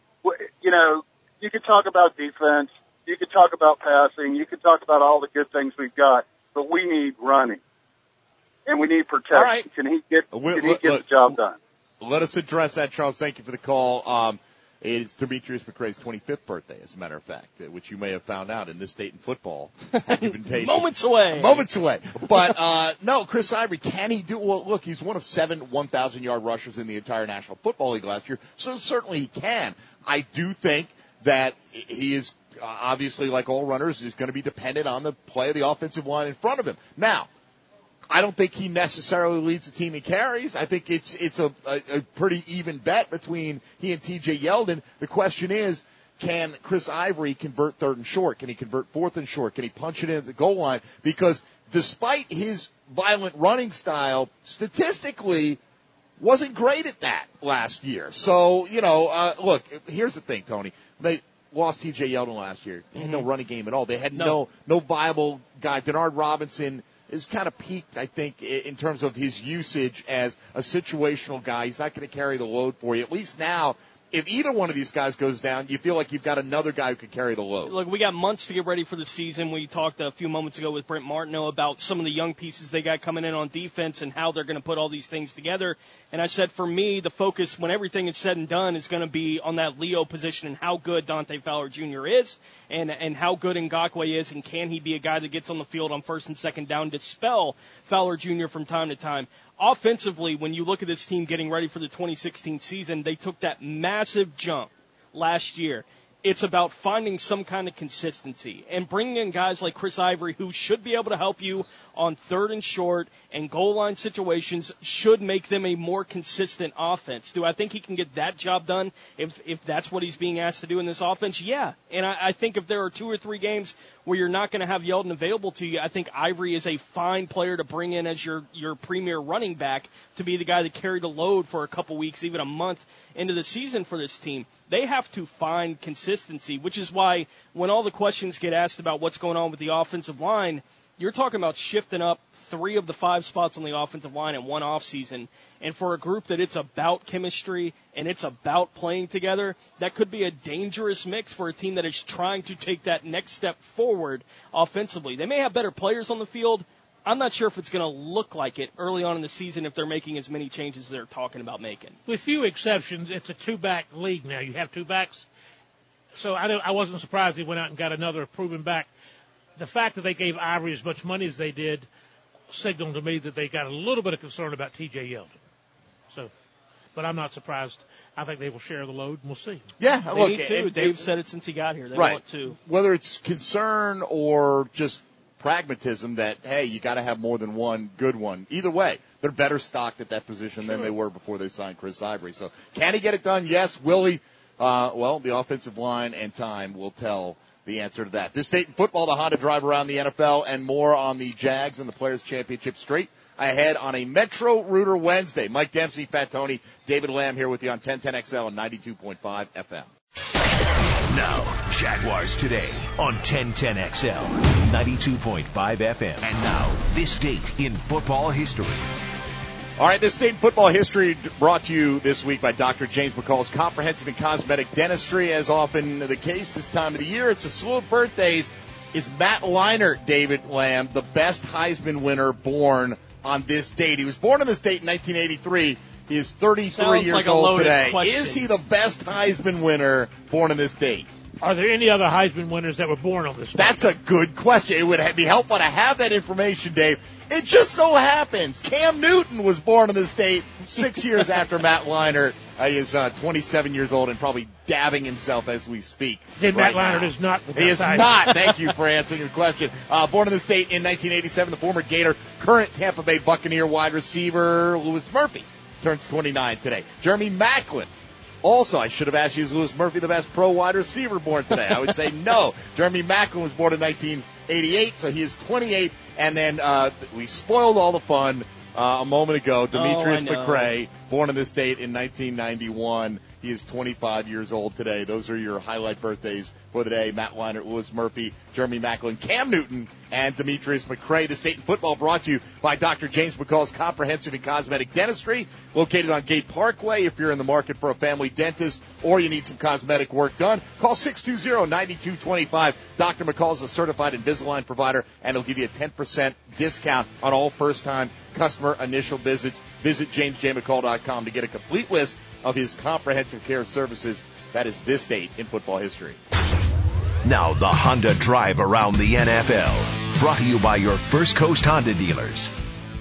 Speaker 9: you could talk about defense, you could talk about passing, you could talk about all the good things we've got, but we need running. And we need protection.
Speaker 3: All right.
Speaker 9: Can he get the job done?
Speaker 3: Let us address that, Charles. Thank you for the call. It's Demetrius McCray's 25th birthday, as a matter of fact, which you may have found out in this state in football. Had you been patient.
Speaker 5: Moments away.
Speaker 3: But, no, Chris Ivory, can he do, well, look, he's one of 7 1,000-yard rushers in the entire National Football League last year, so certainly he can. I do think that he is, obviously, like all runners, is going to be dependent on the play of the offensive line in front of him. Now, I don't think he necessarily leads the team in carries. I think it's a pretty even bet between he and TJ Yeldon. The question is, can Chris Ivory convert third and short? Can he convert fourth and short? Can he punch it in at the goal line? Because despite his violent running style, statistically wasn't great at that last year. So, look, here's the thing, Tony. They lost TJ Yeldon last year. They had no running game at all. They had no viable guy. Denard Robinson is kind of peaked, I think, in terms of his usage as a situational guy. He's not going to carry the load for you. At least now, if either one of these guys goes down, you feel like you've got another guy who can carry the load.
Speaker 5: Look, we got months to get ready for the season. We talked a few moments ago with Brent Martineau about some of the young pieces they got coming in on defense and how they're going to put all these things together. And I said, for me, the focus, when everything is said and done, is going to be on that Leo position and how good Dante Fowler Jr. is and how good Ngakoue is, and can he be a guy that gets on the field on first and second down to spell Fowler Jr. from time to time. Offensively, when you look at this team getting ready for the 2016 season, they took that massive jump last year. it's about finding some kind of consistency and bringing in guys like Chris Ivory, who should be able to help you on 3rd and short and goal line situations, should make them a more consistent offense. Do I think he can get that job done if that's what he's being asked to do in this offense? Yeah. And I think if there are 2 or 3 games where you're not going to have Yeldon available to you, I think Ivory is a fine player to bring in as your premier running back to be the guy that carried the load for a couple weeks, even a month into the season for this team. They have to find consistency, which is why when all the questions get asked about what's going on with the offensive line, you're talking about shifting up 3 of the 5 spots on the offensive line in one offseason. And for a group that it's about chemistry and it's about playing together, that could be a dangerous mix for a team that is trying to take that next step forward offensively. They may have better players on the field. I'm not sure if it's going to look like it early on in the season if they're making as many changes as they're talking about making.
Speaker 7: With few exceptions, it's a 2-back league now. You have 2 backs. So I wasn't surprised they went out and got another proven back. The fact that they gave Ivory as much money as they did signaled to me that they got a little bit of concern about T.J. Yeldon. So, but I'm not surprised. I think they will share the load, and we'll see.
Speaker 3: Yeah,
Speaker 5: they
Speaker 3: look,
Speaker 5: need to. Dave said it since he got here. They
Speaker 3: right.
Speaker 5: want to.
Speaker 3: Whether it's concern or just pragmatism that, hey, you got to have more than one good one. Either way, they're better stocked at that position than they were before they signed Chris Ivory. So can he get it done? Yes. Will he? Well, the offensive line and time will tell the answer to that. This Date in Football, the Honda Drive around the NFL, and more on the Jags and the Players' Championship straight ahead on a Metro Rooter Wednesday. Mike Dempsey, Fat Tony, David Lamb here with you on 1010XL and 92.5 FM.
Speaker 2: Now, Jaguars Today on 1010XL, 92.5 FM. And now, this date in football history.
Speaker 3: All right, this Date in Football history brought to you this week by Dr. James McCall's Comprehensive and Cosmetic Dentistry. As often the case this time of the year, it's a slew of birthdays. Is Matt Leinart, David Lamb, the best Heisman winner born on this date? He was born on this date in 1983. He is 33 years old today.
Speaker 5: Question.
Speaker 3: Is he the best Heisman winner born on this date?
Speaker 7: Are there any other Heisman winners that were born on this date?
Speaker 3: That's a good question. It would be helpful to have that information, Dave. It just so happens Cam Newton was born on this date 6 years after Matt Leinart. He is 27 years old and probably dabbing himself as we speak.
Speaker 7: Then Matt Leinart is not the best.
Speaker 3: He is not. Thank you for answering the question. Born on this date in 1987, the former Gator, current Tampa Bay Buccaneer wide receiver Louis Murphy turns 29 today. Jeremy Maclin. Also, I should have asked you, is Louis Murphy the best pro wide receiver born today? I would say no. Jeremy Maclin was born in 1988, so he is 28. And then we spoiled all the fun a moment ago. Demetrius McCray, born on this date in 1991. He is 25 years old today. Those are your highlight birthdays for the day. Matt Leinart, Louis Murphy, Jeremy Maclin, Cam Newton, and Demetrius McCray. This Date in Football brought to you by Dr. James McCall's Comprehensive and Cosmetic Dentistry, located on Gate Parkway. If you're in the market for a family dentist or you need some cosmetic work done, call 620-9225. Dr. McCall is a certified Invisalign provider, and he'll give you a 10% discount on all first-time customer initial visits. Visit JamesJMcCall.com to get a complete list of his comprehensive care services. That is this date in football history.
Speaker 2: Now the Honda Drive around the NFL. Brought to you by your First Coast Honda dealers.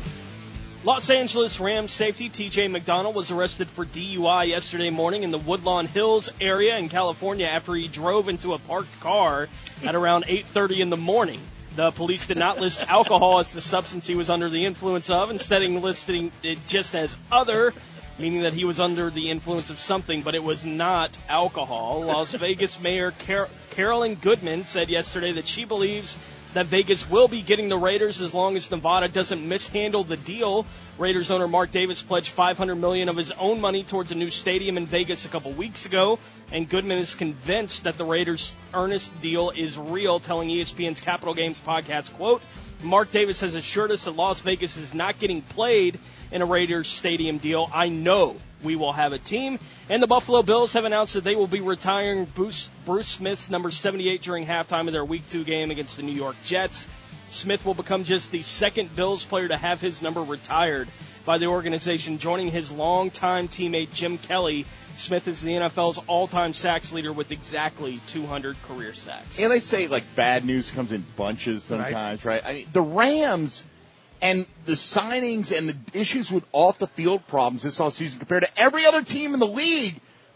Speaker 5: Los Angeles Rams safety T.J. McDonald was arrested for DUI yesterday morning in the Woodlawn Hills area in California after he drove into a parked car at around 8:30 in the morning. The police did not list alcohol as the substance he was under the influence of, instead listing it just as other, meaning that he was under the influence of something, but it was not alcohol. Las Vegas Mayor Carolyn Goodman said yesterday that she believes that Vegas will be getting the Raiders as long as Nevada doesn't mishandle the deal. Raiders owner Mark Davis pledged $500 million of his own money towards a new stadium in Vegas a couple weeks ago, and Goodman is convinced that the Raiders' earnest deal is real, telling ESPN's Capital Games podcast, quote, Mark Davis has assured us that Las Vegas is not getting played in a Raiders stadium deal. I know we will have a team. And the Buffalo Bills have announced that they will be retiring Bruce Smith's number 78 during halftime of their Week 2 game against the New York Jets. Smith will become just the second Bills player to have his number retired by the organization, joining his longtime teammate Jim Kelly. Smith is the NFL's all-time sacks leader with exactly 200 career sacks.
Speaker 3: And they say, like, bad news comes in bunches sometimes, right? I mean, the Rams and the signings and the issues with off-the-field problems this offseason compared to every other team in the league,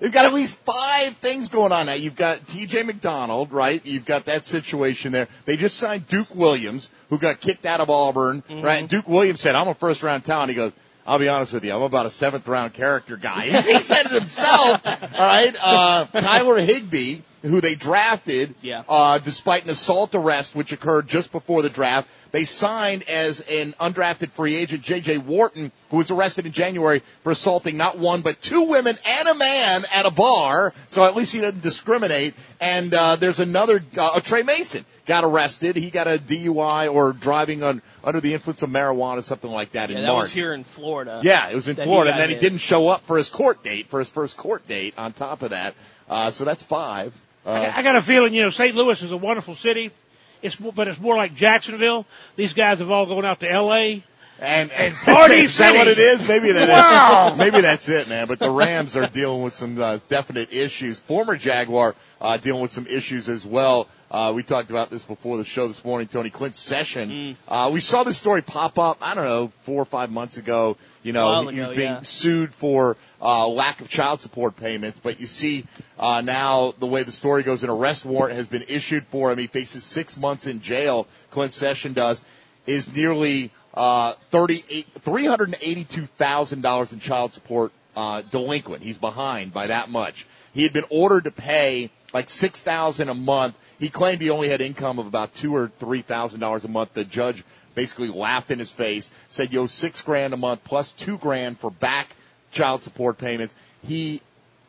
Speaker 3: They've got at least 5 things going on now. You've got T.J. McDonald, right? You've got that situation there. They just signed Duke Williams, who got kicked out of Auburn, right? And Duke Williams said, I'm a first-round talent. He goes, I'll be honest with you, I'm about a 7th-round character guy. He said it himself, all right? Tyler Higbee, who they drafted, despite an assault arrest which occurred just before the draft. They signed as an undrafted free agent J.J. Wharton, who was arrested in January for assaulting not 1 but 2 women and a man at a bar. So at least he doesn't discriminate. And there's another, Trey Mason got arrested. He got a DUI or driving under the influence of marijuana, something like that in March.
Speaker 5: That was here in Florida.
Speaker 3: Yeah, it was in Florida. And then he didn't show up for his first court date on top of that. So that's 5.
Speaker 7: I got a feeling, St. Louis is a wonderful city. But it's more like Jacksonville. These guys have all gone out to L.A. and party
Speaker 3: is that what it is? Maybe maybe that's it, man. But the Rams are dealing with some definite issues. Former Jaguar dealing with some issues as well. We talked about this before the show this morning, Tony. Clint Session. We saw this story pop up, I don't know, 4 or 5 months ago. He was being sued for lack of child support payments. But you see now the way the story goes, an arrest warrant has been issued for him. He faces 6 months in jail. Clint Session is nearly $382,000 in child support delinquent. He's behind by that much. He had been ordered to pay like $6,000 a month. He claimed he only had income of about $2,000 or $3,000 a month. The judge basically laughed in his face, said, "Yo, $6,000 a month plus $2,000 for back child support payments." He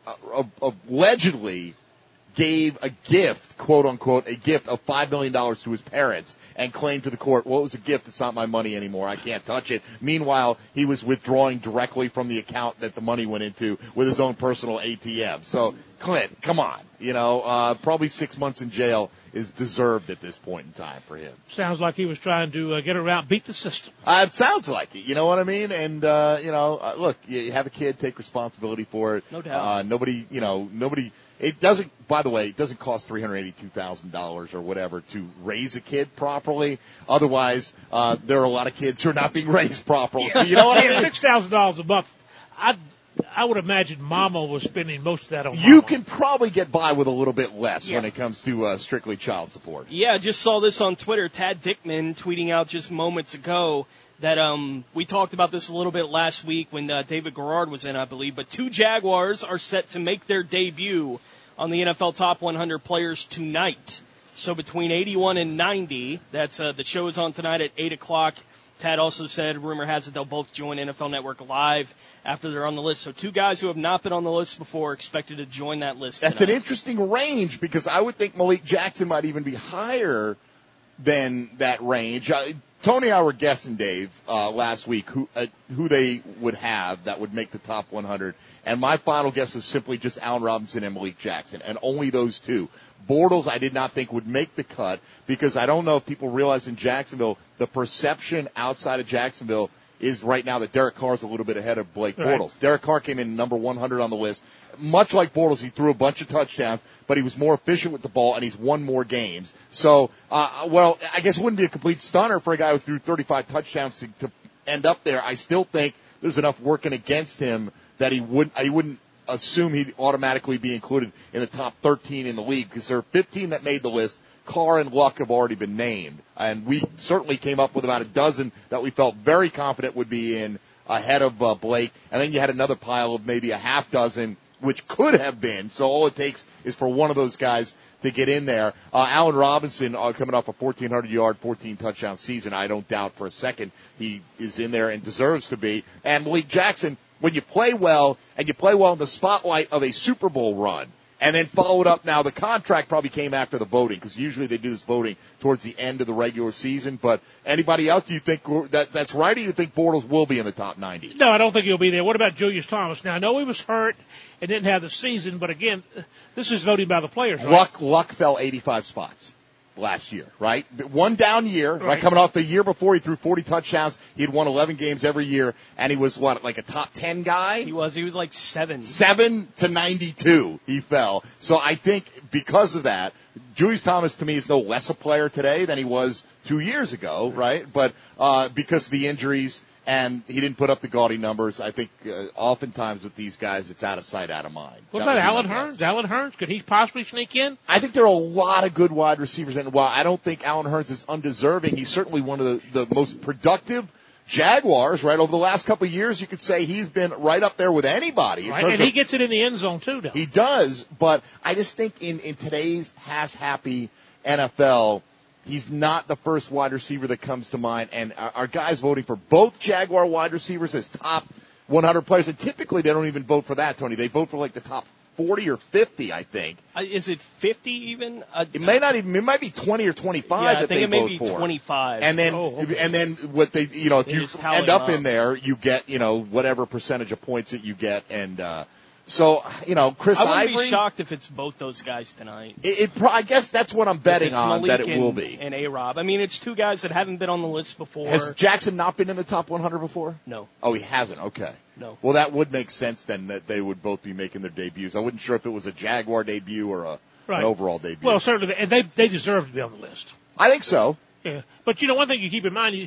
Speaker 3: allegedly gave a gift, quote unquote, a gift of $5 million to his parents and claimed to the court, well, it was a gift. It's not my money anymore. I can't touch it. Meanwhile, he was withdrawing directly from the account that the money went into with his own personal ATM. So, Clint, come on. Probably 6 months in jail is deserved at this point in time for him.
Speaker 7: Sounds like he was trying to get around, beat the system.
Speaker 3: It sounds like it. You know what I mean? And, look, you have a kid, take responsibility for it.
Speaker 5: No doubt.
Speaker 3: Nobody. It doesn't, by the way, it doesn't cost $382,000 or whatever to raise a kid properly. Otherwise, there are a lot of kids who are not being raised properly. You know what I mean?
Speaker 7: $6,000 a month. I would imagine Mama was spending most of that on Mama.
Speaker 3: You can probably get by with a little bit less when it comes to strictly child support.
Speaker 5: Yeah, just saw this on Twitter. Tad Dickman tweeting out just moments ago that we talked about this a little bit last week when David Garrard was in, I believe. But 2 Jaguars are set to make their debut on the NFL Top 100 Players tonight. So between 81 and 90, that's the show is on tonight at 8 o'clock. Tad also said, rumor has it they'll both join NFL Network Live after they're on the list. So 2 guys who have not been on the list before expected to join that list
Speaker 3: tonight. That's an interesting range because I would think Malik Jackson might even be higher than that range. Tony and I were guessing, Dave, last week who they would have that would make the top 100. And my final guess was simply just Allen Robinson and Malik Jackson, and only those 2. Bortles, I did not think would make the cut because I don't know if people realize in Jacksonville, the perception outside of Jacksonville is right now that Derek Carr is a little bit ahead of Blake Bortles. Right. Derek Carr came in number 100 on the list. Much like Bortles, he threw a bunch of touchdowns, but he was more efficient with the ball, and he's won more games. So, I guess it wouldn't be a complete stunner for a guy who threw 35 touchdowns to end up there. I still think there's enough working against him that he wouldn't assume he'd automatically be included in the top 13 in the league because there are 15 that made the list. Carr and Luck have already been named, and we certainly came up with about a dozen that we felt very confident would be in ahead of Blake, and then you had another pile of maybe a half dozen which could have been. So all it takes is for one of those guys to get in there. Allen Robinson coming off a 1,400-yard, 14-touchdown season. I don't doubt for a second he is in there and deserves to be. And Malik Jackson, when you play well, and you play well in the spotlight of a Super Bowl run, and then followed up now, the contract probably came after the voting, because usually they do this voting towards the end of the regular season. But anybody else, do you think that's right, or do you think Bortles will be in the top 90?
Speaker 7: No, I don't think he'll be there. What about Julius Thomas? Now, I know he was hurt and didn't have the season, but again, this is voting by the players, right?
Speaker 3: Luck fell 85 spots last year, right? One down year, right? Coming off the year before, he threw 40 touchdowns. He had won 11 games every year, and he was like a top 10 guy?
Speaker 5: He was like 7.
Speaker 3: 7 to 92 he fell. So I think because of that, Julius Thomas to me is no less a player today than he was 2 years ago, right? But because of the injuries And he didn't put up the gaudy numbers. I think oftentimes with these guys, it's out of sight, out of mind.
Speaker 7: What about Alan Hearns? Alan Hearns, could he possibly sneak in?
Speaker 3: I think there are a lot of good wide receivers. And while I don't think Alan Hearns is undeserving, he's certainly one of the most productive Jaguars, right? Over the last couple of years, you could say he's been right up there with anybody.
Speaker 7: Right, and he gets it in the end zone, too, though.
Speaker 3: He does, but I just think in today's pass-happy NFL, he's not the first wide receiver that comes to mind. And our guys voting for both Jaguar wide receivers as top 100 players, and typically they don't even vote for that, Tony. They vote for like the top 40 or 50, I think.
Speaker 5: Is it 50 even?
Speaker 3: It may not even. It might be 20 or 25 that they vote for.
Speaker 5: I think it may be 25.
Speaker 3: And then, and then what they, if you end up in there, you get, whatever percentage of points that you get, and so, Chris Ivory.
Speaker 5: I wouldn't be shocked if it's both those guys tonight.
Speaker 3: I guess that's what I'm betting on,
Speaker 5: Malik
Speaker 3: that it will be.
Speaker 5: And A-Rob. I mean, it's two guys that haven't been on the list before.
Speaker 3: Has Jackson not been in the top 100 before?
Speaker 5: No.
Speaker 3: Oh, he hasn't. Okay.
Speaker 5: No.
Speaker 3: Well, that would make sense then that they would both be making their debuts. I wasn't sure if it was a Jaguar debut or an overall debut.
Speaker 7: Well, certainly, and they deserve to be on the list.
Speaker 3: I think so.
Speaker 7: Yeah, but one thing you keep in mind,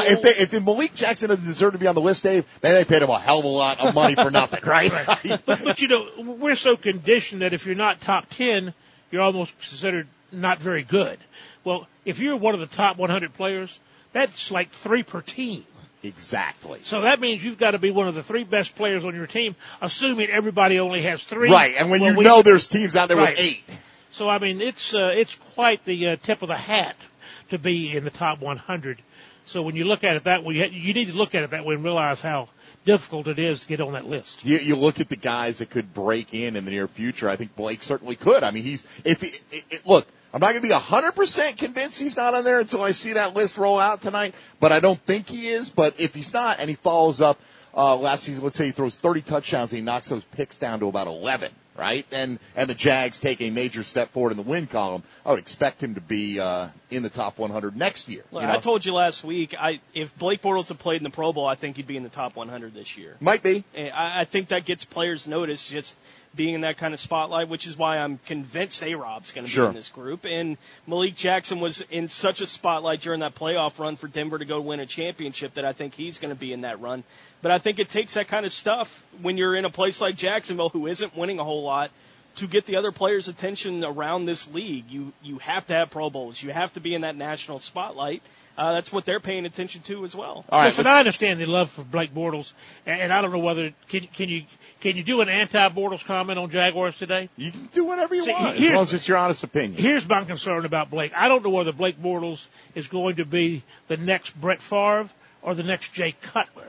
Speaker 3: if Malik Jackson doesn't deserve to be on the list, Dave, then they paid him a hell of a lot of money for nothing, right?
Speaker 7: but we're so conditioned that if you're not top 10, you're almost considered not very good. Well, if you're one of the top 100 players, that's like 3 per team.
Speaker 3: Exactly.
Speaker 7: So that means you've got to be one of the 3 best players on your team, assuming everybody only has 3.
Speaker 3: Right, and when there's teams out there with 8.
Speaker 7: So I mean, it's quite the tip of the hat to be in the top 100. So when you look at it that way, you need to look at it that way and realize how difficult it is to get on that list.
Speaker 3: You look at the guys that could break in the near future. I think Blake certainly could. I mean, look, I'm not going to be 100% convinced he's not on there until I see that list roll out tonight, but I don't think he is. But if he's not and he follows up last season, let's say he throws 30 touchdowns and he knocks those picks down to about 11. Right? And the Jags take a major step forward in the win column. I would expect him to be in the top 100 next year.
Speaker 5: Look, I told you last week, if Blake Bortles had played in the Pro Bowl, I think he'd be in the top 100 this year.
Speaker 3: Might be.
Speaker 5: I think that gets players notice, just being in that kind of spotlight, which is why I'm convinced A-Rob's going to be in this group. And Malik Jackson was in such a spotlight during that playoff run for Denver to go win a championship that I think he's going to be in that run. But I think it takes that kind of stuff when you're in a place like Jacksonville, who isn't winning a whole lot, to get the other players' attention around this league. You have to have Pro Bowls. You have to be in that national spotlight. That's what they're paying attention to as well.
Speaker 7: All right, listen, I understand the love for Blake Bortles, and I don't know whether can you do an anti-Bortles comment on Jaguars today?
Speaker 3: You can do whatever you want, as long as it's your honest opinion.
Speaker 7: Here's my concern about Blake. I don't know whether Blake Bortles is going to be the next Brett Favre or the next Jay Cutler.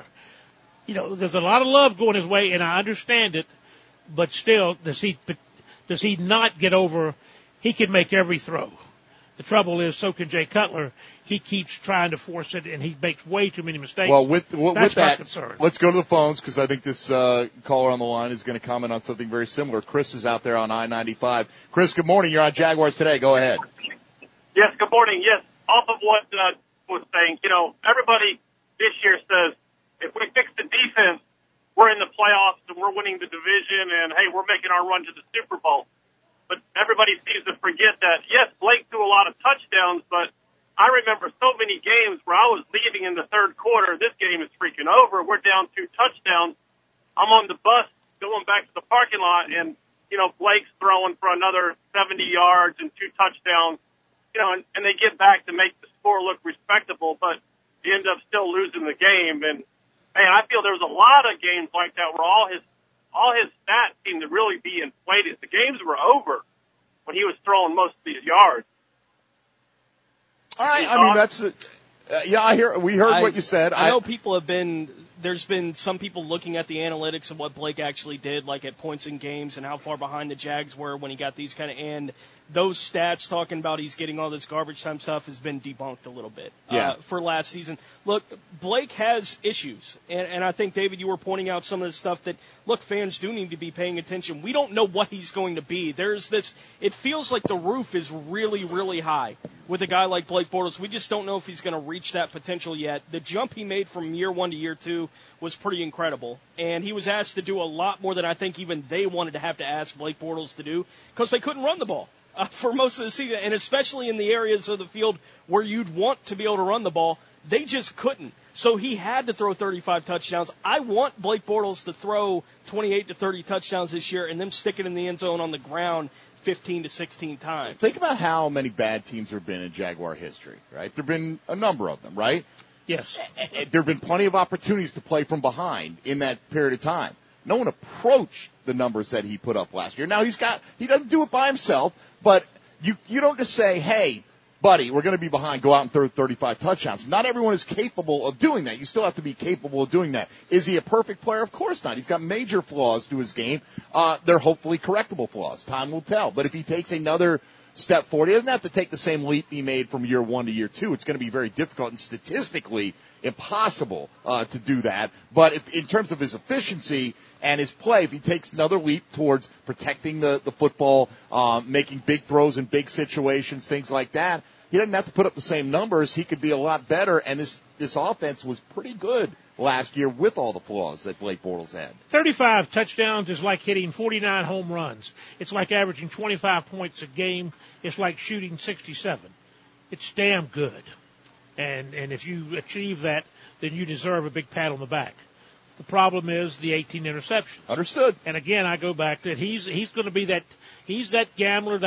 Speaker 7: There's a lot of love going his way, and I understand it, but still, does he not get over? He can make every throw. The trouble is, so can Jay Cutler. He keeps trying to force it, and he makes way too many mistakes.
Speaker 3: Well, with
Speaker 7: that's
Speaker 3: that,
Speaker 7: my concern.
Speaker 3: Let's go to the phones because I think this caller on the line is going to comment on something very similar. Chris is out there on I-95. Chris, good morning. You're on Jaguars Today. Go ahead.
Speaker 10: Yes, good morning. Yes, off of what was saying, everybody this year says, if we fix the defense, we're in the playoffs and we're winning the division and, hey, we're making our run to the Super Bowl. But everybody seems to forget that, yes, Blake threw a lot of touchdowns, but I remember so many games where I was leaving in the third quarter. This game is freaking over. We're down 2 touchdowns. I'm on the bus going back to the parking lot, and, Blake's throwing for another 70 yards and 2 touchdowns, and they get back to make the score look respectable, but you end up still losing the game. And, man, I feel there was a lot of games like that where all his stats seemed to really be inflated. The games were over when he was throwing most of these yards.
Speaker 3: All right, I mean, that's we heard what you said.
Speaker 5: I know there's been some people looking at the analytics of what Blake actually did, like at points in games and how far behind the Jags were when he got these and those stats talking about he's getting all this garbage time stuff has been debunked a little bit for last season. Look, Blake has issues, and I think, David, you were pointing out some of the stuff that, look, fans do need to be paying attention. We don't know what he's going to be. It feels like the roof is really, really high with a guy like Blake Bortles. We just don't know if he's going to reach that potential yet. The jump he made from year 1 to year 2 was pretty incredible, and he was asked to do a lot more than I think even they wanted to have to ask Blake Bortles to do because they couldn't run the ball. for most of the season, and especially in the areas of the field where you'd want to be able to run the ball. They just couldn't. So he had to throw 35 touchdowns. I want Blake Bortles to throw 28 to 30 touchdowns this year and them stick it in the end zone on the ground 15 to 16 times.
Speaker 3: Think about how many bad teams there have been in Jaguar history, right? There have been a number of them, right?
Speaker 7: Yes.
Speaker 3: There have been plenty of opportunities to play from behind in that period of time. No one approached the numbers that he put up last year. Now he doesn't do it by himself, but you don't just say, hey, buddy, we're going to be behind, go out and throw 35 touchdowns. Not everyone is capable of doing that. You still have to be capable of doing that. Is he a perfect player? Of course not. He's got major flaws to his game. They're hopefully correctable flaws. Time will tell. But if he takes another step forward, he doesn't have to take the same leap he made from year 1 to year 2. It's going to be very difficult and statistically impossible to do that. But if, in terms of his efficiency and his play, if he takes another leap towards protecting the football, making big throws in big situations, things like that, he doesn't have to put up the same numbers. He could be a lot better. And this offense was pretty good last year with all the flaws that Blake Bortles had.
Speaker 7: 35 touchdowns is like hitting 49 home runs. It's like averaging 25 points a game. It's like shooting 67. It's damn good. And if you achieve that, then you deserve a big pat on the back. The problem is the 18 interceptions.
Speaker 3: Understood.
Speaker 7: And again, I go back that he's going to be he's that gambler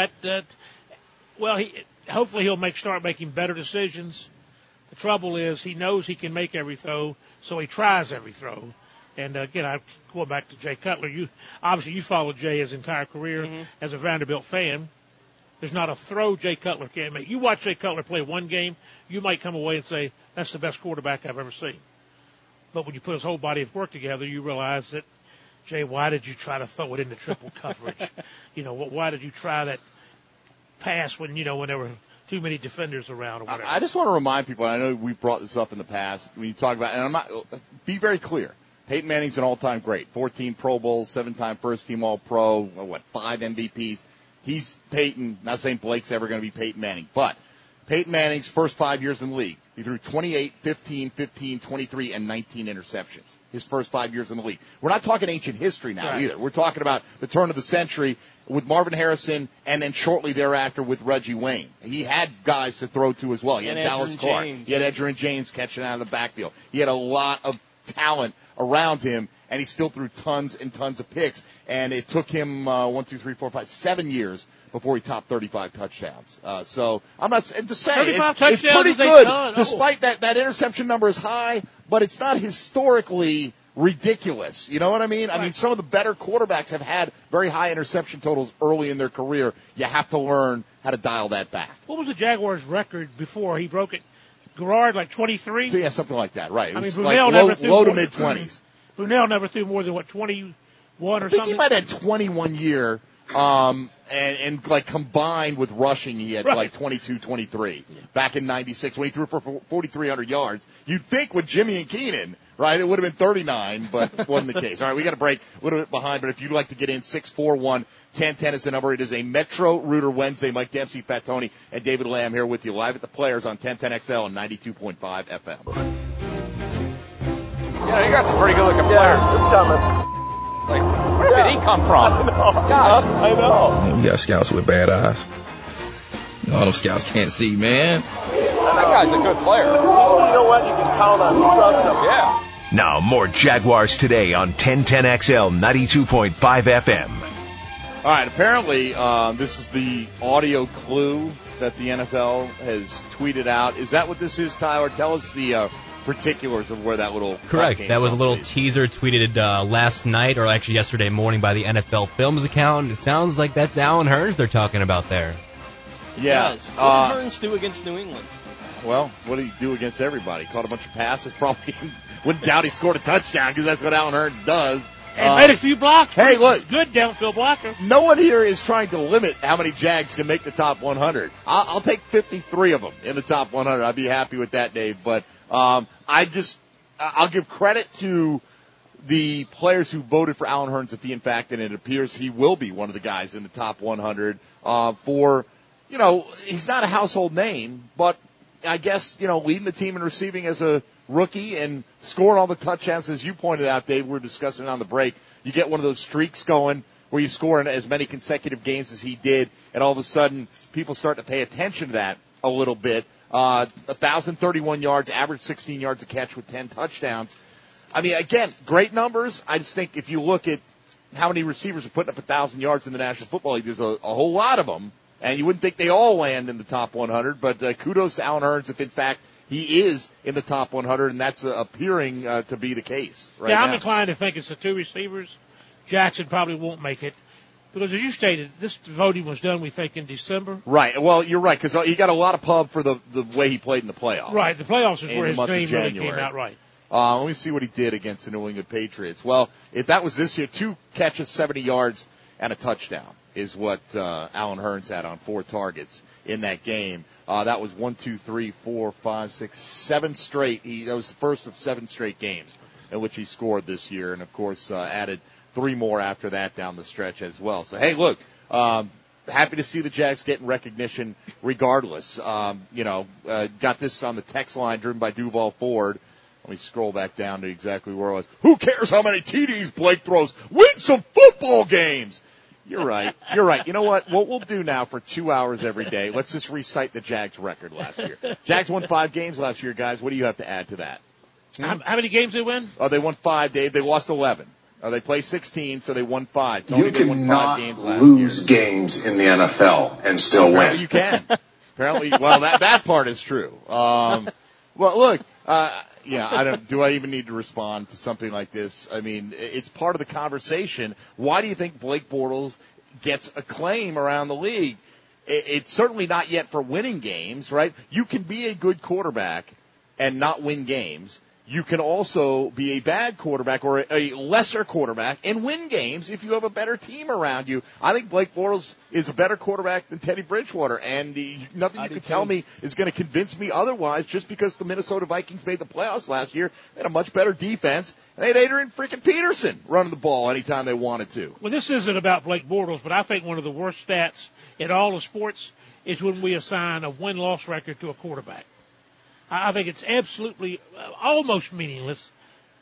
Speaker 7: hopefully he'll start making better decisions. The trouble is he knows he can make every throw, so he tries every throw. And again, I go back to Jay Cutler. You followed Jay his entire career as a Vanderbilt fan. There's not a throw Jay Cutler can't make. You watch Jay Cutler play one game, you might come away and say, that's the best quarterback I've ever seen. But when you put his whole body of work together, you realize that, Jay, why did you try to throw it into triple coverage? Why did you try that pass when there were too many defenders around or whatever?
Speaker 3: I just want to remind people, I know we've brought this up in the past, when you talk about, and be very clear. Peyton Manning's an all-time great. 14 Pro Bowls, 7-time first-team All-Pro, 5 MVPs. He's Peyton. Not saying Blake's ever going to be Peyton Manning, but Peyton Manning's first 5 years in the league, he threw 28, 15, 23, and 19 interceptions. His first 5 years in the league. We're not talking ancient history now either. We're talking about the turn of the century with Marvin Harrison and then shortly thereafter with Reggie Wayne. He had guys to throw to as well. He had Dallas Clark. He had Edgerrin James catching out of the backfield. He had a lot of talent around him, and he still threw tons and tons of picks. And it took him 7 years before he topped 35 touchdowns. So I'm just saying it's pretty good. Despite that interception number is high, but it's not historically ridiculous. You know what I mean? Right. I mean, some of the better quarterbacks have had very high interception totals early in their career. You have to learn how to dial that back.
Speaker 7: What was the Jaguars' record before he broke it? Gerard, like 23?
Speaker 3: So, yeah, something like that, right. It was
Speaker 7: Brunel
Speaker 3: like low to mid-20s.
Speaker 7: Brunel never threw more than, 21 or something?
Speaker 3: I think he might have had 21 year, and like combined with rushing, he had like 22, 23 back in 96 when he threw for 4,300 yards. You'd think with Jimmy and Keenan, right, it would have been 39, but wasn't the case. All right, we got to break a little bit behind, but if you'd like to get in, 641-1010 is the number. It is a Metro Rooter Wednesday. Mike Dempsey, Fat Tony, and David Lamb here with you live at the Players on 1010XL and 92.5 FM.
Speaker 11: Yeah, you got some pretty good-looking players.
Speaker 1: It's coming.
Speaker 11: Like, where did he come from?
Speaker 1: I know.
Speaker 12: We got scouts with bad eyes. All them scouts can't see, man.
Speaker 11: That guy's a good player.
Speaker 1: Oh, you know what? You can count on him. Trust him.
Speaker 11: Yeah.
Speaker 2: Now, more Jaguars today on 1010XL 92.5 FM.
Speaker 3: All right, apparently this is the audio clue that the NFL has tweeted out. Is that what this is, Tyler? Tell us the particulars of where that little
Speaker 4: correct. That was a little teaser tweeted last night, or actually yesterday morning, by the NFL Films account. It sounds like that's Allen Hurns they're talking about there.
Speaker 3: Yeah.
Speaker 5: What did Hurns do against New England?
Speaker 3: Well, what did he do against everybody? Caught a bunch of passes. Probably wouldn't doubt he scored a touchdown because that's what Allen Hurns does.
Speaker 7: And made a few blocks.
Speaker 3: Hey, look.
Speaker 7: Good downfield blocker.
Speaker 3: No one here is trying to limit how many Jags can make the top 100. I'll take 53 of them in the top 100. I'd be happy with that, Dave. But I'll give credit to the players who voted for Allen Hurns if he, in fact, and it appears he will be one of the guys in the top 100 he's not a household name, but I guess, leading the team in receiving as a rookie and scoring all the touchdowns, as you pointed out, Dave. We were discussing it on the break. You get one of those streaks going where you score in as many consecutive games as he did, and all of a sudden people start to pay attention to that a little bit. 1,031 yards, average 16 yards a catch with 10 touchdowns. I mean, again, great numbers. I just think if you look at how many receivers are putting up 1,000 yards in the National Football League, there's a whole lot of them, and you wouldn't think they all land in the top 100, but kudos to Allen Hurns if, in fact, he is in the top 100, and that's appearing to be the case right now.
Speaker 7: I'm inclined to think it's the two receivers. Jackson probably won't make it because, as you stated, this voting was done, we think, in December.
Speaker 3: Right. Well, you're right, because he got a lot of pub for the way he played in the playoffs.
Speaker 7: Right. The playoffs is where his name really came out right.
Speaker 3: Let me see what he did against the New England Patriots. Well, if that was this year, 2 catches, 70 yards, and a touchdown is what Allen Hurns had on 4 targets in that game. That was 7 straight. That was the first of 7 straight games in which he scored this year, and, of course, added 3 more after that down the stretch as well. So, hey, look, happy to see the Jags getting recognition regardless. Got this on the text line driven by Duval Ford. Let me scroll back down to exactly where I was. Who cares how many TDs Blake throws? Win some football games. You're right. You know what? What we'll do now for 2 hours every day, let's just recite the Jags record last year. Jags won 5 games last year, guys. What do you have to add to that?
Speaker 7: How many games they win?
Speaker 3: Oh, they won 5, Dave. They lost 11. They played 16, so they won 5. Tony,
Speaker 13: you
Speaker 3: they won 5 games last
Speaker 13: lose
Speaker 3: year.
Speaker 13: games in the NFL and still
Speaker 3: Apparently
Speaker 13: win.
Speaker 3: You can. Apparently, well, that part is true. Well, look, do I even need to respond to something like this? I mean, it's part of the conversation. Why do you think Blake Bortles gets acclaim around the league? It's certainly not yet for winning games, right? You can be a good quarterback and not win games. You can also be a bad quarterback or a lesser quarterback and win games if you have a better team around you. I think Blake Bortles is a better quarterback than Teddy Bridgewater, and nothing you can tell me is going to convince me otherwise just because the Minnesota Vikings made the playoffs last year. They had a much better defense. They had Adrian freaking Peterson running the ball anytime they wanted to.
Speaker 7: Well, this isn't about Blake Bortles, but I think one of the worst stats in all of sports is when we assign a win-loss record to a quarterback. I think it's absolutely almost meaningless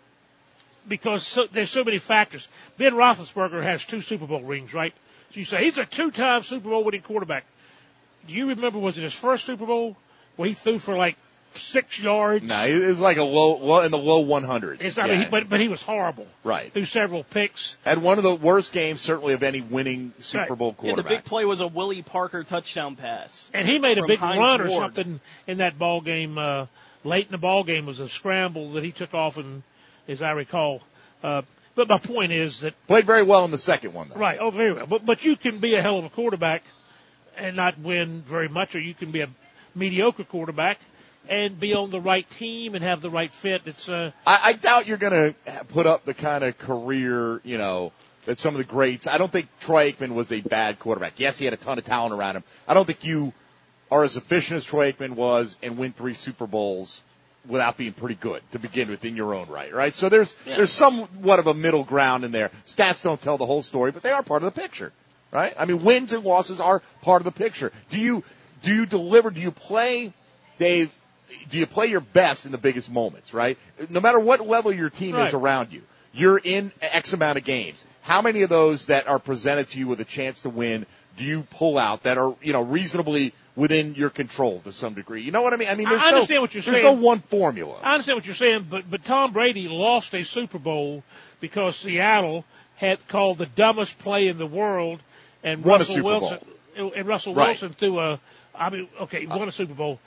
Speaker 7: because there's so many factors. Ben Roethlisberger has 2 Super Bowl rings, right? So you say he's a 2-time Super Bowl winning quarterback. Do you remember, was it his first Super Bowl where he threw for like 6 yards?
Speaker 3: No, it was like in the low 100s.
Speaker 7: But he was horrible.
Speaker 3: Right.
Speaker 7: Threw several picks.
Speaker 3: Had one of the worst games, certainly, of any winning Super Bowl quarterback.
Speaker 5: Yeah, the big play was a Willie Parker touchdown pass.
Speaker 7: And he made a big
Speaker 5: Hines
Speaker 7: run or
Speaker 5: Ward.
Speaker 7: something in that ball game. Late in the ball game was a scramble that he took off, and as I recall. But my point is that
Speaker 3: played very well in the second one, though.
Speaker 7: Right. Oh, very well. But you can be a hell of a quarterback and not win very much, or you can be a mediocre quarterback and be on the right team and have the right fit. It's
Speaker 3: I doubt you're going to put up the kind of career, that some of the greats. I don't think Troy Aikman was a bad quarterback. Yes, he had a ton of talent around him. I don't think you are as efficient as Troy Aikman was and win 3 Super Bowls without being pretty good to begin with in your own right? So there's somewhat of a middle ground in there. Stats don't tell the whole story, but they are part of the picture, right? I mean, wins and losses are part of the picture. Do you deliver? Do you play, Dave? Do you play your best in the biggest moments, right? No matter what level your team is around you, you're in X amount of games. How many of those that are presented to you with a chance to win do you pull out that are, reasonably within your control to some degree? You know what I mean? I mean,
Speaker 7: I understand what you're saying.
Speaker 3: There's no one formula.
Speaker 7: I understand what you're saying, but Tom Brady lost a Super Bowl because Seattle had called the dumbest play in the world, and Russell Wilson threw won a Super Bowl.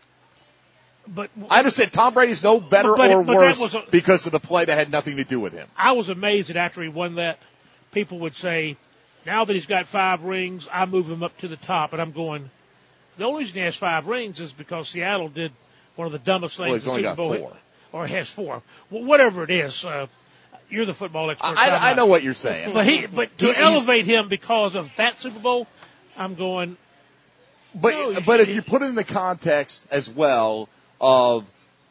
Speaker 7: But
Speaker 3: I understand Tom Brady's no better or worse because of the play that had nothing to do with him.
Speaker 7: I was amazed that after he won that, people would say, now that he's got 5 rings, I move him up to the top. And I'm going, the only reason he has 5 rings is because Seattle did one of the dumbest things
Speaker 3: in the Super Bowl.
Speaker 7: Got 4. Or has 4. Well, whatever it is, you're the football expert.
Speaker 3: I know what you're saying.
Speaker 7: But to elevate him because of that Super Bowl, I'm going.
Speaker 3: But if you put it in the context as well of, all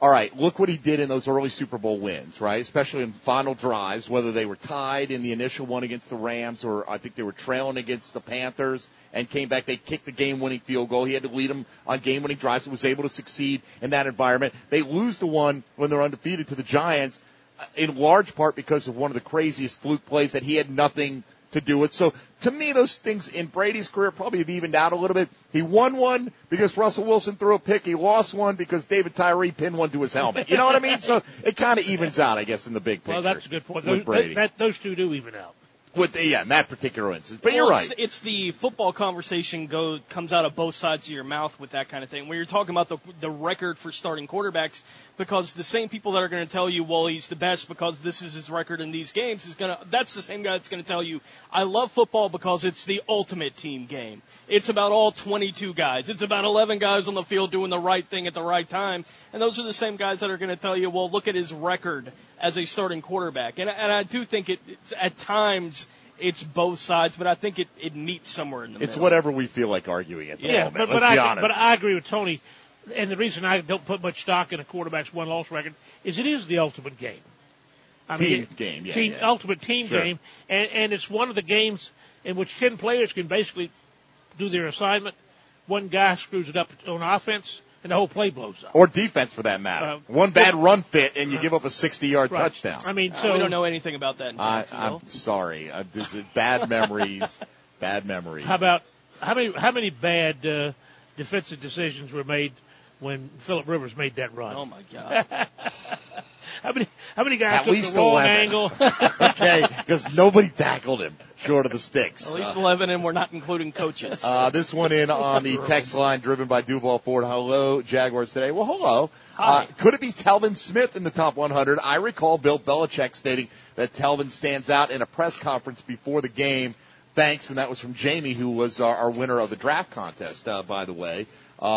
Speaker 3: all right, look what he did in those early Super Bowl wins, right? Especially in final drives, whether they were tied in the initial one against the Rams or I think they were trailing against the Panthers and came back. They kicked the game-winning field goal. He had to lead them on game-winning drives and was able to succeed in that environment. They lose the one when they're undefeated to the Giants in large part because of one of the craziest fluke plays that he had nothing to do with. So to me, those things in Brady's career probably have evened out a little bit. He won one because Russell Wilson threw a pick. He lost one because David Tyree pinned one to his helmet. You know what I mean? So it kind of evens out, I guess, in the big picture.
Speaker 7: Well, that's a good point.
Speaker 3: With Brady.
Speaker 7: Those two do even out.
Speaker 3: In that particular instance. But you're right.
Speaker 5: It's the football conversation comes out of both sides of your mouth with that kind of thing. When you're talking about the record for starting quarterbacks, because the same people that are going to tell you, well, he's the best because this is his record in these games, that's the same guy that's going to tell you, I love football because it's the ultimate team game. It's about all 22 guys. It's about 11 guys on the field doing the right thing at the right time. And those are the same guys that are going to tell you, well, look at his record as a starting quarterback. And I do think it's at times it's both sides, but I think it meets somewhere in the middle.
Speaker 3: It's whatever we feel like arguing at the moment. Let's be honest.
Speaker 7: But I agree with Tony. And the reason I don't put much stock in a quarterback's win-loss record is it is the ultimate game.
Speaker 3: Team game.
Speaker 7: Ultimate team game. And it's one of the games in which 10 players can basically do their assignment. One guy screws it up on offense, and the whole play blows up.
Speaker 3: Or defense, for that matter. One bad run fit, and you give up a 60-yard touchdown.
Speaker 7: I mean,
Speaker 5: we don't know anything about that in Jacksonville.
Speaker 3: I'm sorry. This is bad memories. Bad memories.
Speaker 7: How about how many bad defensive decisions were made when Phillip Rivers made that run?
Speaker 5: Oh my God!
Speaker 7: How many guys
Speaker 3: At
Speaker 7: took
Speaker 3: least
Speaker 7: the wrong
Speaker 3: 11.
Speaker 7: angle?
Speaker 3: Okay, because nobody tackled him short of the sticks.
Speaker 5: At least 11, and we're not including coaches.
Speaker 3: This one in on the text line driven by Duval Ford. Hello, Jaguars today. Well, hello.
Speaker 5: Hi.
Speaker 3: Could it be Telvin Smith in the top 100? I recall Bill Belichick stating that Telvin stands out in a press conference before the game. Thanks, and that was from Jamie, who was our winner of the draft contest, by the way.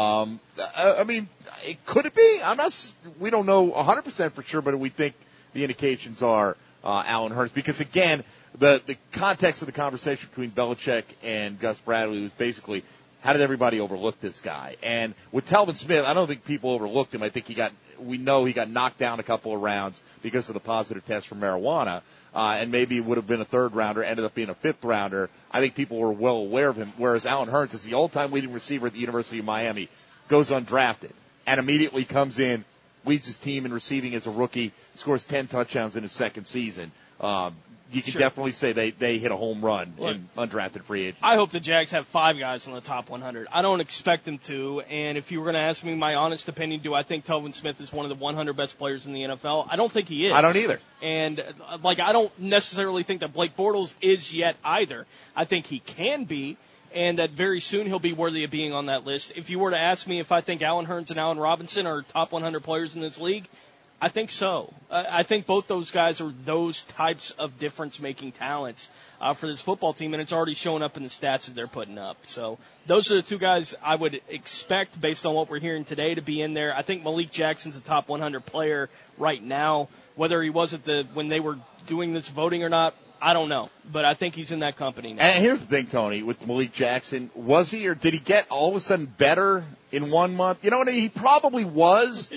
Speaker 3: I mean, could it be? We don't know 100% for sure, but we think the indications are Allen Hurns. Because, again, the context of the conversation between Belichick and Gus Bradley was basically, how did everybody overlook this guy? And with Telvin Smith, I don't think people overlooked him. I think we know he got knocked down a couple of rounds because of the positive test for marijuana. And maybe it would have been a third rounder, ended up being a fifth rounder. I think people were well aware of him, whereas Allen Hurns is the all-time leading receiver at the University of Miami, goes undrafted, and immediately comes in, leads his team in receiving as a rookie, scores 10 touchdowns in his second season. You can definitely say they hit a home run in undrafted free agents.
Speaker 5: I hope the Jags have 5 guys in the top 100. I don't expect them to, and if you were going to ask me my honest opinion, do I think Telvin Smith is one of the 100 best players in the NFL? I don't think he is.
Speaker 3: I don't either.
Speaker 5: And, I don't necessarily think that Blake Bortles is yet either. I think he can be, and that very soon he'll be worthy of being on that list. If you were to ask me if I think Allen Hurns and Allen Robinson are top 100 players in this league, I think so. I think both those guys are those types of difference-making talents for this football team, and it's already showing up in the stats that they're putting up. So those are the 2 guys I would expect, based on what we're hearing today, to be in there. I think Malik Jackson's a top 100 player right now. Whether he was when they were doing this voting or not, I don't know. But I think he's in that company now.
Speaker 3: And here's the thing, Tony, with Malik Jackson. Was he, or did he get all of a sudden better in 1 month? You know what I mean? He probably was.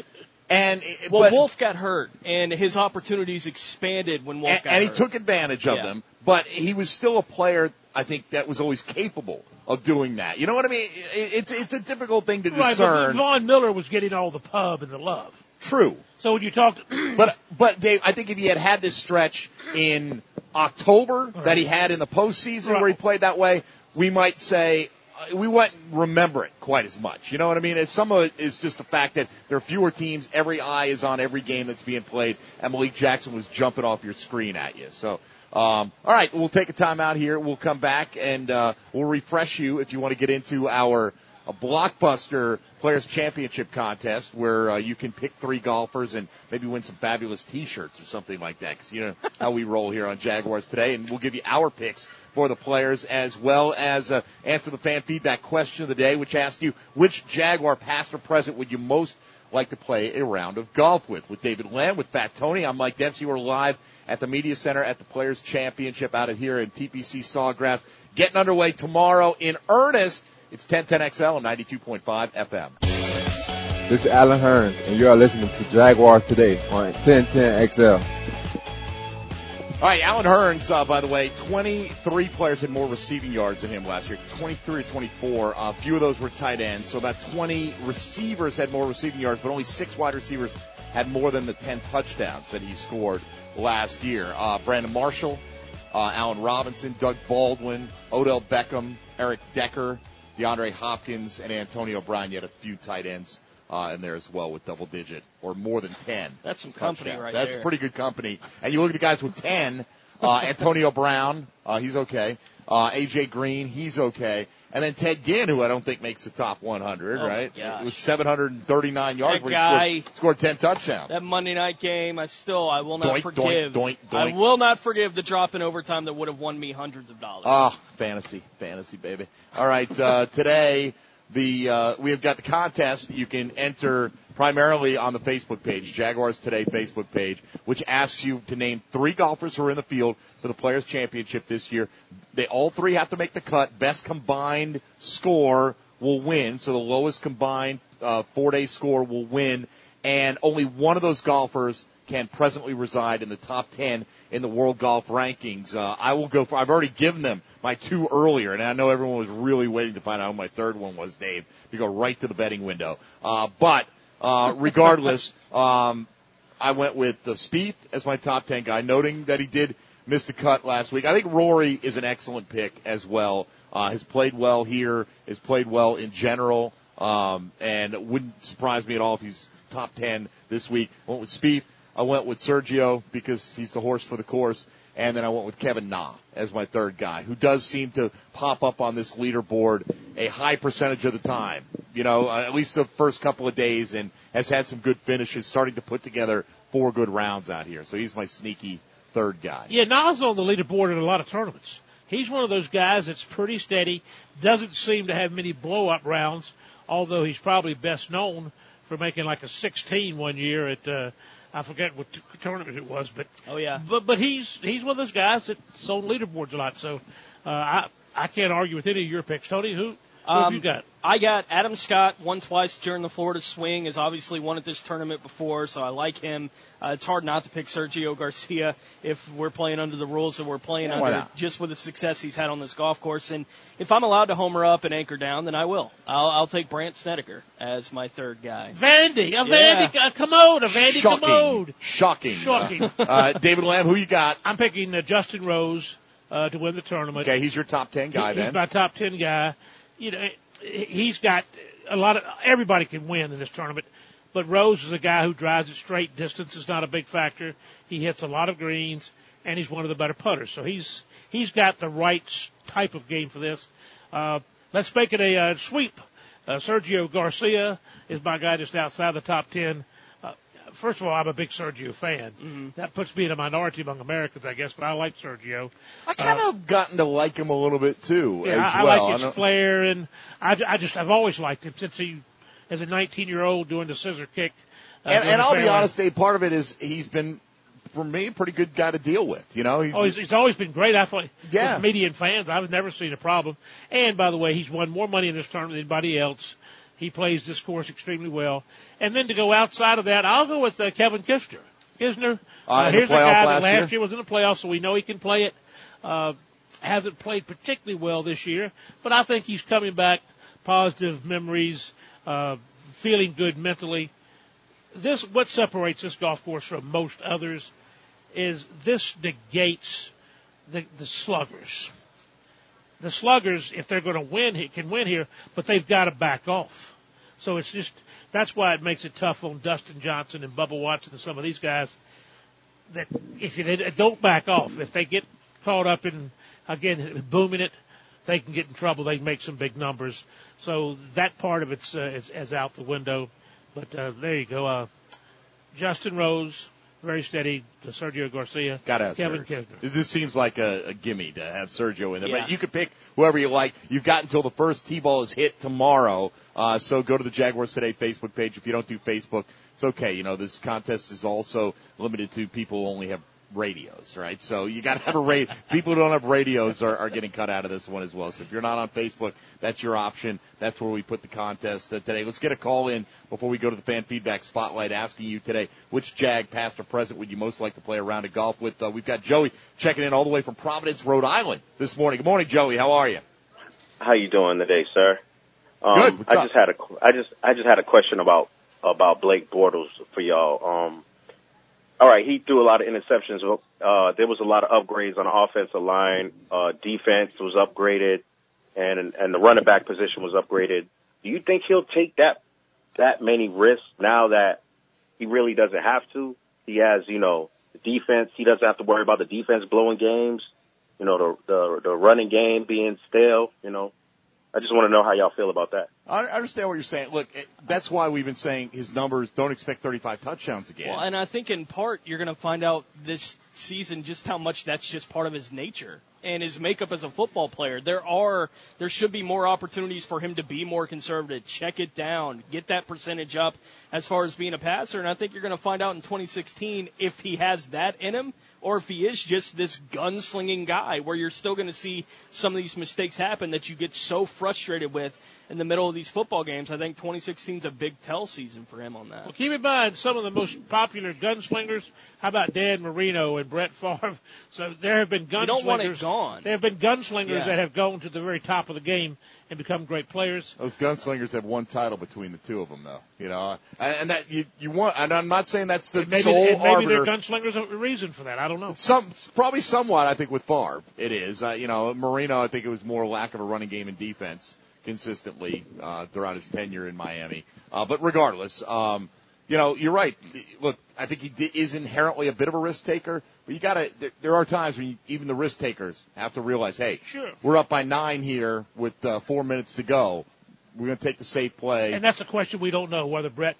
Speaker 3: But
Speaker 5: Wolf got hurt, and his opportunities expanded when Wolf got hurt.
Speaker 3: And he took advantage of them, but he was still a player, I think, that was always capable of doing that. You know what I mean? It's a difficult thing to discern.
Speaker 7: But Von Miller was getting all the pub and the love.
Speaker 3: True.
Speaker 7: So when you talked,
Speaker 3: but Dave, I think if he had this stretch in October that he had in the postseason where he played that way, we might say, we wouldn't remember it quite as much. You know what I mean? Some of it is just the fact that there are fewer teams. Every eye is on every game that's being played, and Malik Jackson was jumping off your screen at you. So, all right, we'll take a time out here. We'll come back, and we'll refresh you if you want to get into our blockbuster Players Championship contest where you can pick 3 golfers and maybe win some fabulous T-shirts or something like that, because you know how we roll here on Jaguars Today, and we'll give you our picks for the players, as well as answer the fan feedback question of the day, which asks you, which Jaguar past or present would you most like to play a round of golf with? With David Lamb, with Fat Tony, I'm Mike Dempsey. We're live at the Media Center at the Players Championship out of here in TPC Sawgrass. Getting underway tomorrow in earnest. It's 1010XL and 92.5 FM.
Speaker 14: This is Alan Hearns, and you are listening to Jaguars Today on 1010 XL.
Speaker 3: All right, Alan Hearns, by the way, 23 players had more receiving yards than him last year, 23 or 24. A few of those were tight ends, so about 20 receivers had more receiving yards, but only 6 wide receivers had more than the 10 touchdowns that he scored last year. Brandon Marshall, Allen Robinson, Doug Baldwin, Odell Beckham, Eric Decker, DeAndre Hopkins, and Antonio Brown. You had a few tight ends in there as well with double-digit or more than 10.
Speaker 5: That's some company
Speaker 3: touchdowns.
Speaker 5: right
Speaker 3: That's
Speaker 5: there.
Speaker 3: pretty good company. And you look at the guys with 10, Antonio Brown, he's okay. A.J. Green, he's okay. And then Ted Ginn, who I don't think makes the top 100, right? With 739 yards,
Speaker 5: that
Speaker 3: he scored 10 touchdowns.
Speaker 5: That Monday night game, I will not forgive.
Speaker 3: Doink.
Speaker 5: I will not forgive the drop in overtime that would have won me hundreds of dollars.
Speaker 3: Fantasy, baby. All right, today we have got the contest. You can enter primarily on the Facebook page, Jaguars Today Facebook page, which asks you to name 3 golfers who are in the field for the Players Championship this year. They all 3 have to make the cut. Best combined score will win. So the lowest combined 4-day score will win. And only one of those golfers can presently reside in the top 10 in the world golf rankings. I will go for, I've already given them my 2 earlier, and I know everyone was really waiting to find out who my 3rd one was, Dave. You go right to the betting window. But regardless, I went with Spieth as my top 10 guy, noting that he did miss the cut last week. I think Rory is an excellent pick as well. Has played well here, has played well in general, and it wouldn't surprise me at all if he's top 10 this week. I went with Spieth. I went with Sergio because he's the horse for the course. And then I went with Kevin Na as my 3rd guy, who does seem to pop up on this leaderboard a high percentage of the time, at least the first couple of days, and has had some good finishes, starting to put together 4 good rounds out here. So he's my sneaky 3rd guy.
Speaker 7: Yeah, Na's on the leaderboard in a lot of tournaments. He's one of those guys that's pretty steady, doesn't seem to have many blow-up rounds, although he's probably best known for making like a 16 one year at I forget what tournament it was, but but he's one of those guys that's on leaderboards a lot. So I can't argue with any of your picks, Tony. Who have you got?
Speaker 5: I got Adam Scott, won twice during the Florida Swing, has obviously won at this tournament before, so I like him. It's hard not to pick Sergio Garcia if we're playing under the rules that we're playing under, just with the success he's had on this golf course. And if I'm allowed to homer up and anchor down, then I will. I'll take Brandt Snedeker as my 3rd guy.
Speaker 7: Vandy, commode, a Vandy commode.
Speaker 3: Shocking. David Lamb, who you got?
Speaker 7: I'm picking Justin Rose to win the tournament.
Speaker 3: Okay, he's your top 10 guy then.
Speaker 7: He's my top 10 guy. He's got a lot of, everybody can win in this tournament, but Rose is a guy who drives it straight. Distance is not a big factor. He hits a lot of greens, and he's one of the better putters. So he's got the right type of game for this. Let's make it a sweep. Sergio Garcia is my guy just outside the top 10. First of all, I'm a big Sergio fan.
Speaker 5: Mm-hmm.
Speaker 7: That puts me in a minority among Americans, I guess, but I like Sergio.
Speaker 3: I kind of gotten to like him a little bit too.
Speaker 7: Yeah,
Speaker 3: as well.
Speaker 7: I like his flair, and I've always liked him since he, as a 19-year-old, doing the scissor kick.
Speaker 3: And I'll be honest, Dave, part of it is he's been, for me, a pretty good guy to deal with.
Speaker 7: He's always been great. I thought,
Speaker 3: yeah,
Speaker 7: with media and fans, I've never seen a problem. And by the way, he's won more money in this tournament than anybody else. He plays this course extremely well. And then to go outside of that, I'll go with Kevin Kisner. Here's a guy that last year was in the playoffs, so we know he can play it. Hasn't played particularly well this year, but I think he's coming back, positive memories, feeling good mentally. What separates this golf course from most others is this negates the sluggers. The sluggers, if they're going to win, can win here, but they've got to back off. So it's just, that's why it makes it tough on Dustin Johnson and Bubba Watson and some of these guys, that if they don't back off, if they get caught up in, again, booming it, they can get in trouble. They can make some big numbers. So that part of it's is out the window. But there you go. Justin Rose, very steady, to Sergio Garcia.
Speaker 3: Gotta have
Speaker 7: Kevin
Speaker 3: Sergio.
Speaker 7: Kisner.
Speaker 3: This seems like a gimme to have Sergio in there.
Speaker 5: Yeah.
Speaker 3: But you could pick whoever you like. You've got until the first tee ball is hit tomorrow. So go to the Jaguars Today Facebook page. If you don't do Facebook, it's okay. This contest is also limited to people who only have radios, right? So you got to have a radio. People who don't have radios are getting cut out of this one as well. So if you're not on Facebook, that's your option. That's where we put the contest today. Let's get a call in before we go to the fan feedback spotlight, asking you today, which Jag, past or present, would you most like to play a round of golf with? We've got Joey checking in all the way from Providence, Rhode Island this morning. Good morning, Joey. How are you?
Speaker 15: How you doing today, sir?
Speaker 3: Good. What's up?
Speaker 15: I just had a question about Blake Bortles for y'all. All right, he threw a lot of interceptions. There was a lot of upgrades on the offensive line. Defense was upgraded, and the running back position was upgraded. Do you think he'll take that many risks now that he really doesn't have to? He has, the defense. He doesn't have to worry about the defense blowing games. The running game being stale. I just want to know how y'all feel about that.
Speaker 3: I understand what you're saying. Look, that's why we've been saying his numbers, don't expect 35 touchdowns again.
Speaker 5: Well, and I think in part you're going to find out this season just how much that's just part of his nature and his makeup as a football player. There should be more opportunities for him to be more conservative, check it down, get that percentage up as far as being a passer. And I think you're going to find out in 2016 if he has that in him, or if he is just this gunslinging guy where you're still going to see some of these mistakes happen that you get so frustrated with in the middle of these football games. I think 2016 is a big tell season for him on that.
Speaker 7: Well, keep in mind, some of the most popular gunslingers, how about Dan Marino and Brett Favre? So there have been gunslingers.
Speaker 5: You don't want it gone.
Speaker 7: There have been gunslingers that have gone to the very top of the game and become great players.
Speaker 3: Those gunslingers have one title between the two of them, though. And that you want. And I'm not saying that's the sole arbiter.
Speaker 7: Maybe they're gunslingers a reason for that. I don't know.
Speaker 3: Probably somewhat. I think with Favre, it is. Marino, I think it was more lack of a running game and defense consistently throughout his tenure in Miami. But regardless, you're right. Look, I think he is inherently a bit of a risk taker, but there are times when even the risk takers have to realize, hey,
Speaker 7: sure,
Speaker 3: we're up by 9 here with 4 minutes to go. We're going to take the safe play.
Speaker 7: And that's a question we don't know whether Blake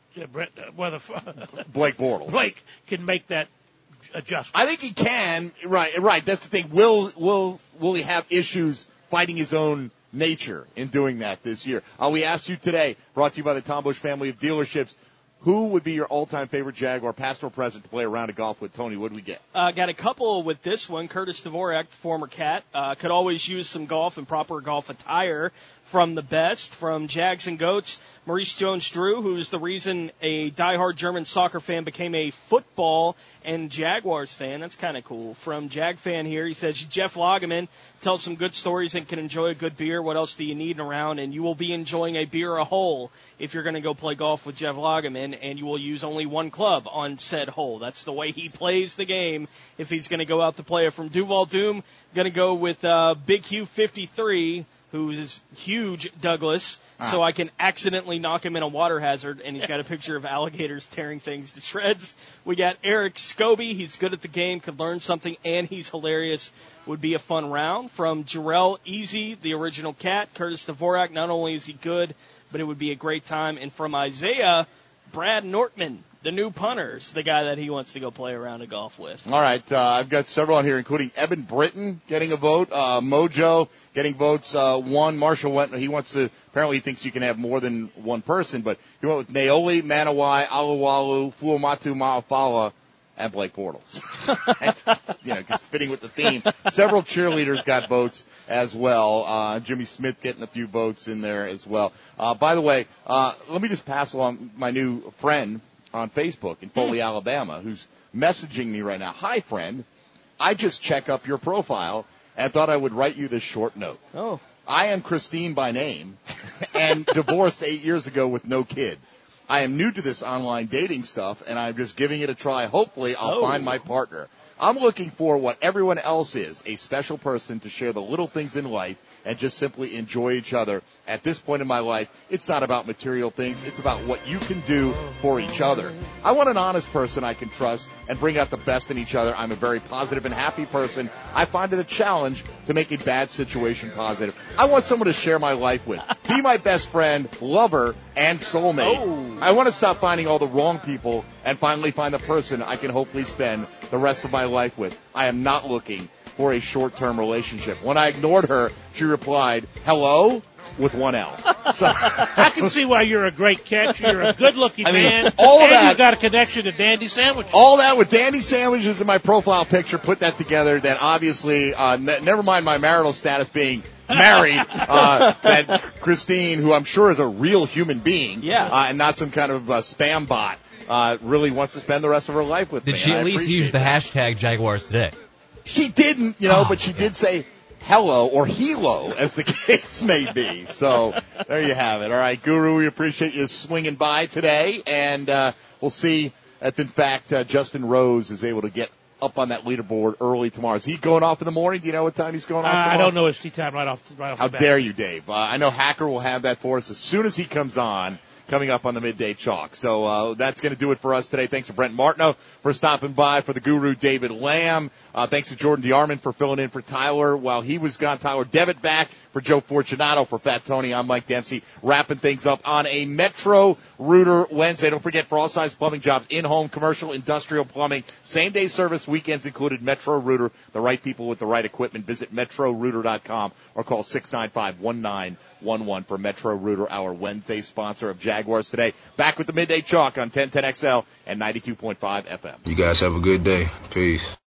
Speaker 3: Bortles.
Speaker 7: Blake can make that adjustment.
Speaker 3: I think he can. Right. That's the thing. Will he have issues fighting his own nature in doing that this year? We asked you today, brought to you by the Tom Bush family of dealerships, who would be your all-time favorite Jaguar, past or present, to play a round of golf with? Tony, what do we get?
Speaker 5: Got a couple with this one. Curtis Dvorak, the former Cat, could always use some golf and proper golf attire from the best. From Jags and Goats, Maurice Jones-Drew, who's the reason a diehard German soccer fan became a football and Jaguars fan. That's kind of cool. From Jag Fan here, he says, Jeff Lageman tells some good stories and can enjoy a good beer. What else do you need around? And you will be enjoying a beer a hole if you're going to go play golf with Jeff Lageman, and you will use only one club on said hole. That's the way he plays the game if he's going to go out to play it. From Duval Doom, going to go with Big Hugh 53, who's huge Douglas, so I can accidentally knock him in a water hazard, and he's got a picture of alligators tearing things to shreds. We got Eric Scobie. He's good at the game, could learn something, and he's hilarious. Would be a fun round. From Jarrell Easy, the original Cat, Curtis Dvorak, not only is he good, but it would be a great time. And from Isaiah, Brad Nortman, the new punter's the guy that he wants to go play a round of golf with.
Speaker 3: All right, I've got several on here, including Eben Britton getting a vote, Mojo getting votes, one. Marshall went, apparently he thinks you can have more than one person, but he went with Naoli, Manawai, Aluwalu, Fuamatu Ma'afala, and Blake Bortles. Because fitting with the theme. Several cheerleaders got votes as well. Jimmy Smith getting a few votes in there as well. By the way, let me just pass along my new friend on Facebook in Foley, Alabama, who's messaging me right now. Hi, friend. I just check up your profile and thought I would write you this short note.
Speaker 5: Oh.
Speaker 3: I am Christine by name and divorced 8 years ago with no kid. I am new to this online dating stuff, and I'm just giving it a try. Hopefully, I'll find my partner. I'm looking for what everyone else is, a special person to share the little things in life and just simply enjoy each other. At this point in my life, it's not about material things. It's about what you can do for each other. I want an honest person I can trust and bring out the best in each other. I'm a very positive and happy person. I find it a challenge to make a bad situation positive. I want someone to share my life with, be my best friend, lover, and soulmate. I want to stop finding all the wrong people and finally find the person I can hopefully spend the rest of my life with. I am not looking for a short-term relationship. When I ignored her, she replied, hello? with one L. So
Speaker 7: I can see why you're a great catcher. You're a good-looking man.
Speaker 3: All of
Speaker 7: and
Speaker 3: that.
Speaker 7: You've got a connection to Dandy Sandwiches.
Speaker 3: All that with Dandy Sandwiches in my profile picture, put that together. That obviously, never mind my marital status being married, that Christine, who I'm sure is a real human being, and not some kind of spam bot, really wants to spend the rest of her life with me.
Speaker 4: Did she at least use the hashtag Jaguars Today?
Speaker 3: She didn't, but she did say hello or helo, as the case may be. So there you have it. All right, Guru, we appreciate you swinging by today, and we'll see if, in fact, Justin Rose is able to get up on that leaderboard early tomorrow. Is he going off in the morning? Do you know what time he's going off tomorrow?
Speaker 7: I don't know his tee time right off
Speaker 3: How
Speaker 7: the bat.
Speaker 3: dare you, Dave. I know Hacker will have that for us as soon as he comes on, coming up on the Midday Chalk. So that's going to do it for us today. Thanks to Brent Martineau for stopping by, for the Guru David Lamb. Thanks to Jordan DeArmond for filling in for Tyler while he was gone. Tyler Devitt back for Joe Fortunato. For Fat Tony, I'm Mike Dempsey, wrapping things up on a Metro Rooter Wednesday. Don't forget, for all size plumbing jobs, in-home, commercial, industrial plumbing, same-day service, weekends included, Metro Rooter, the right people with the right equipment. Visit MetroRooter.com or call 695-1911 for Metro Rooter, our Wednesday sponsor of Jaguars Today. Back with the Midday Chalk on 1010XL and 92.5 FM.
Speaker 12: You guys have a good day. Peace.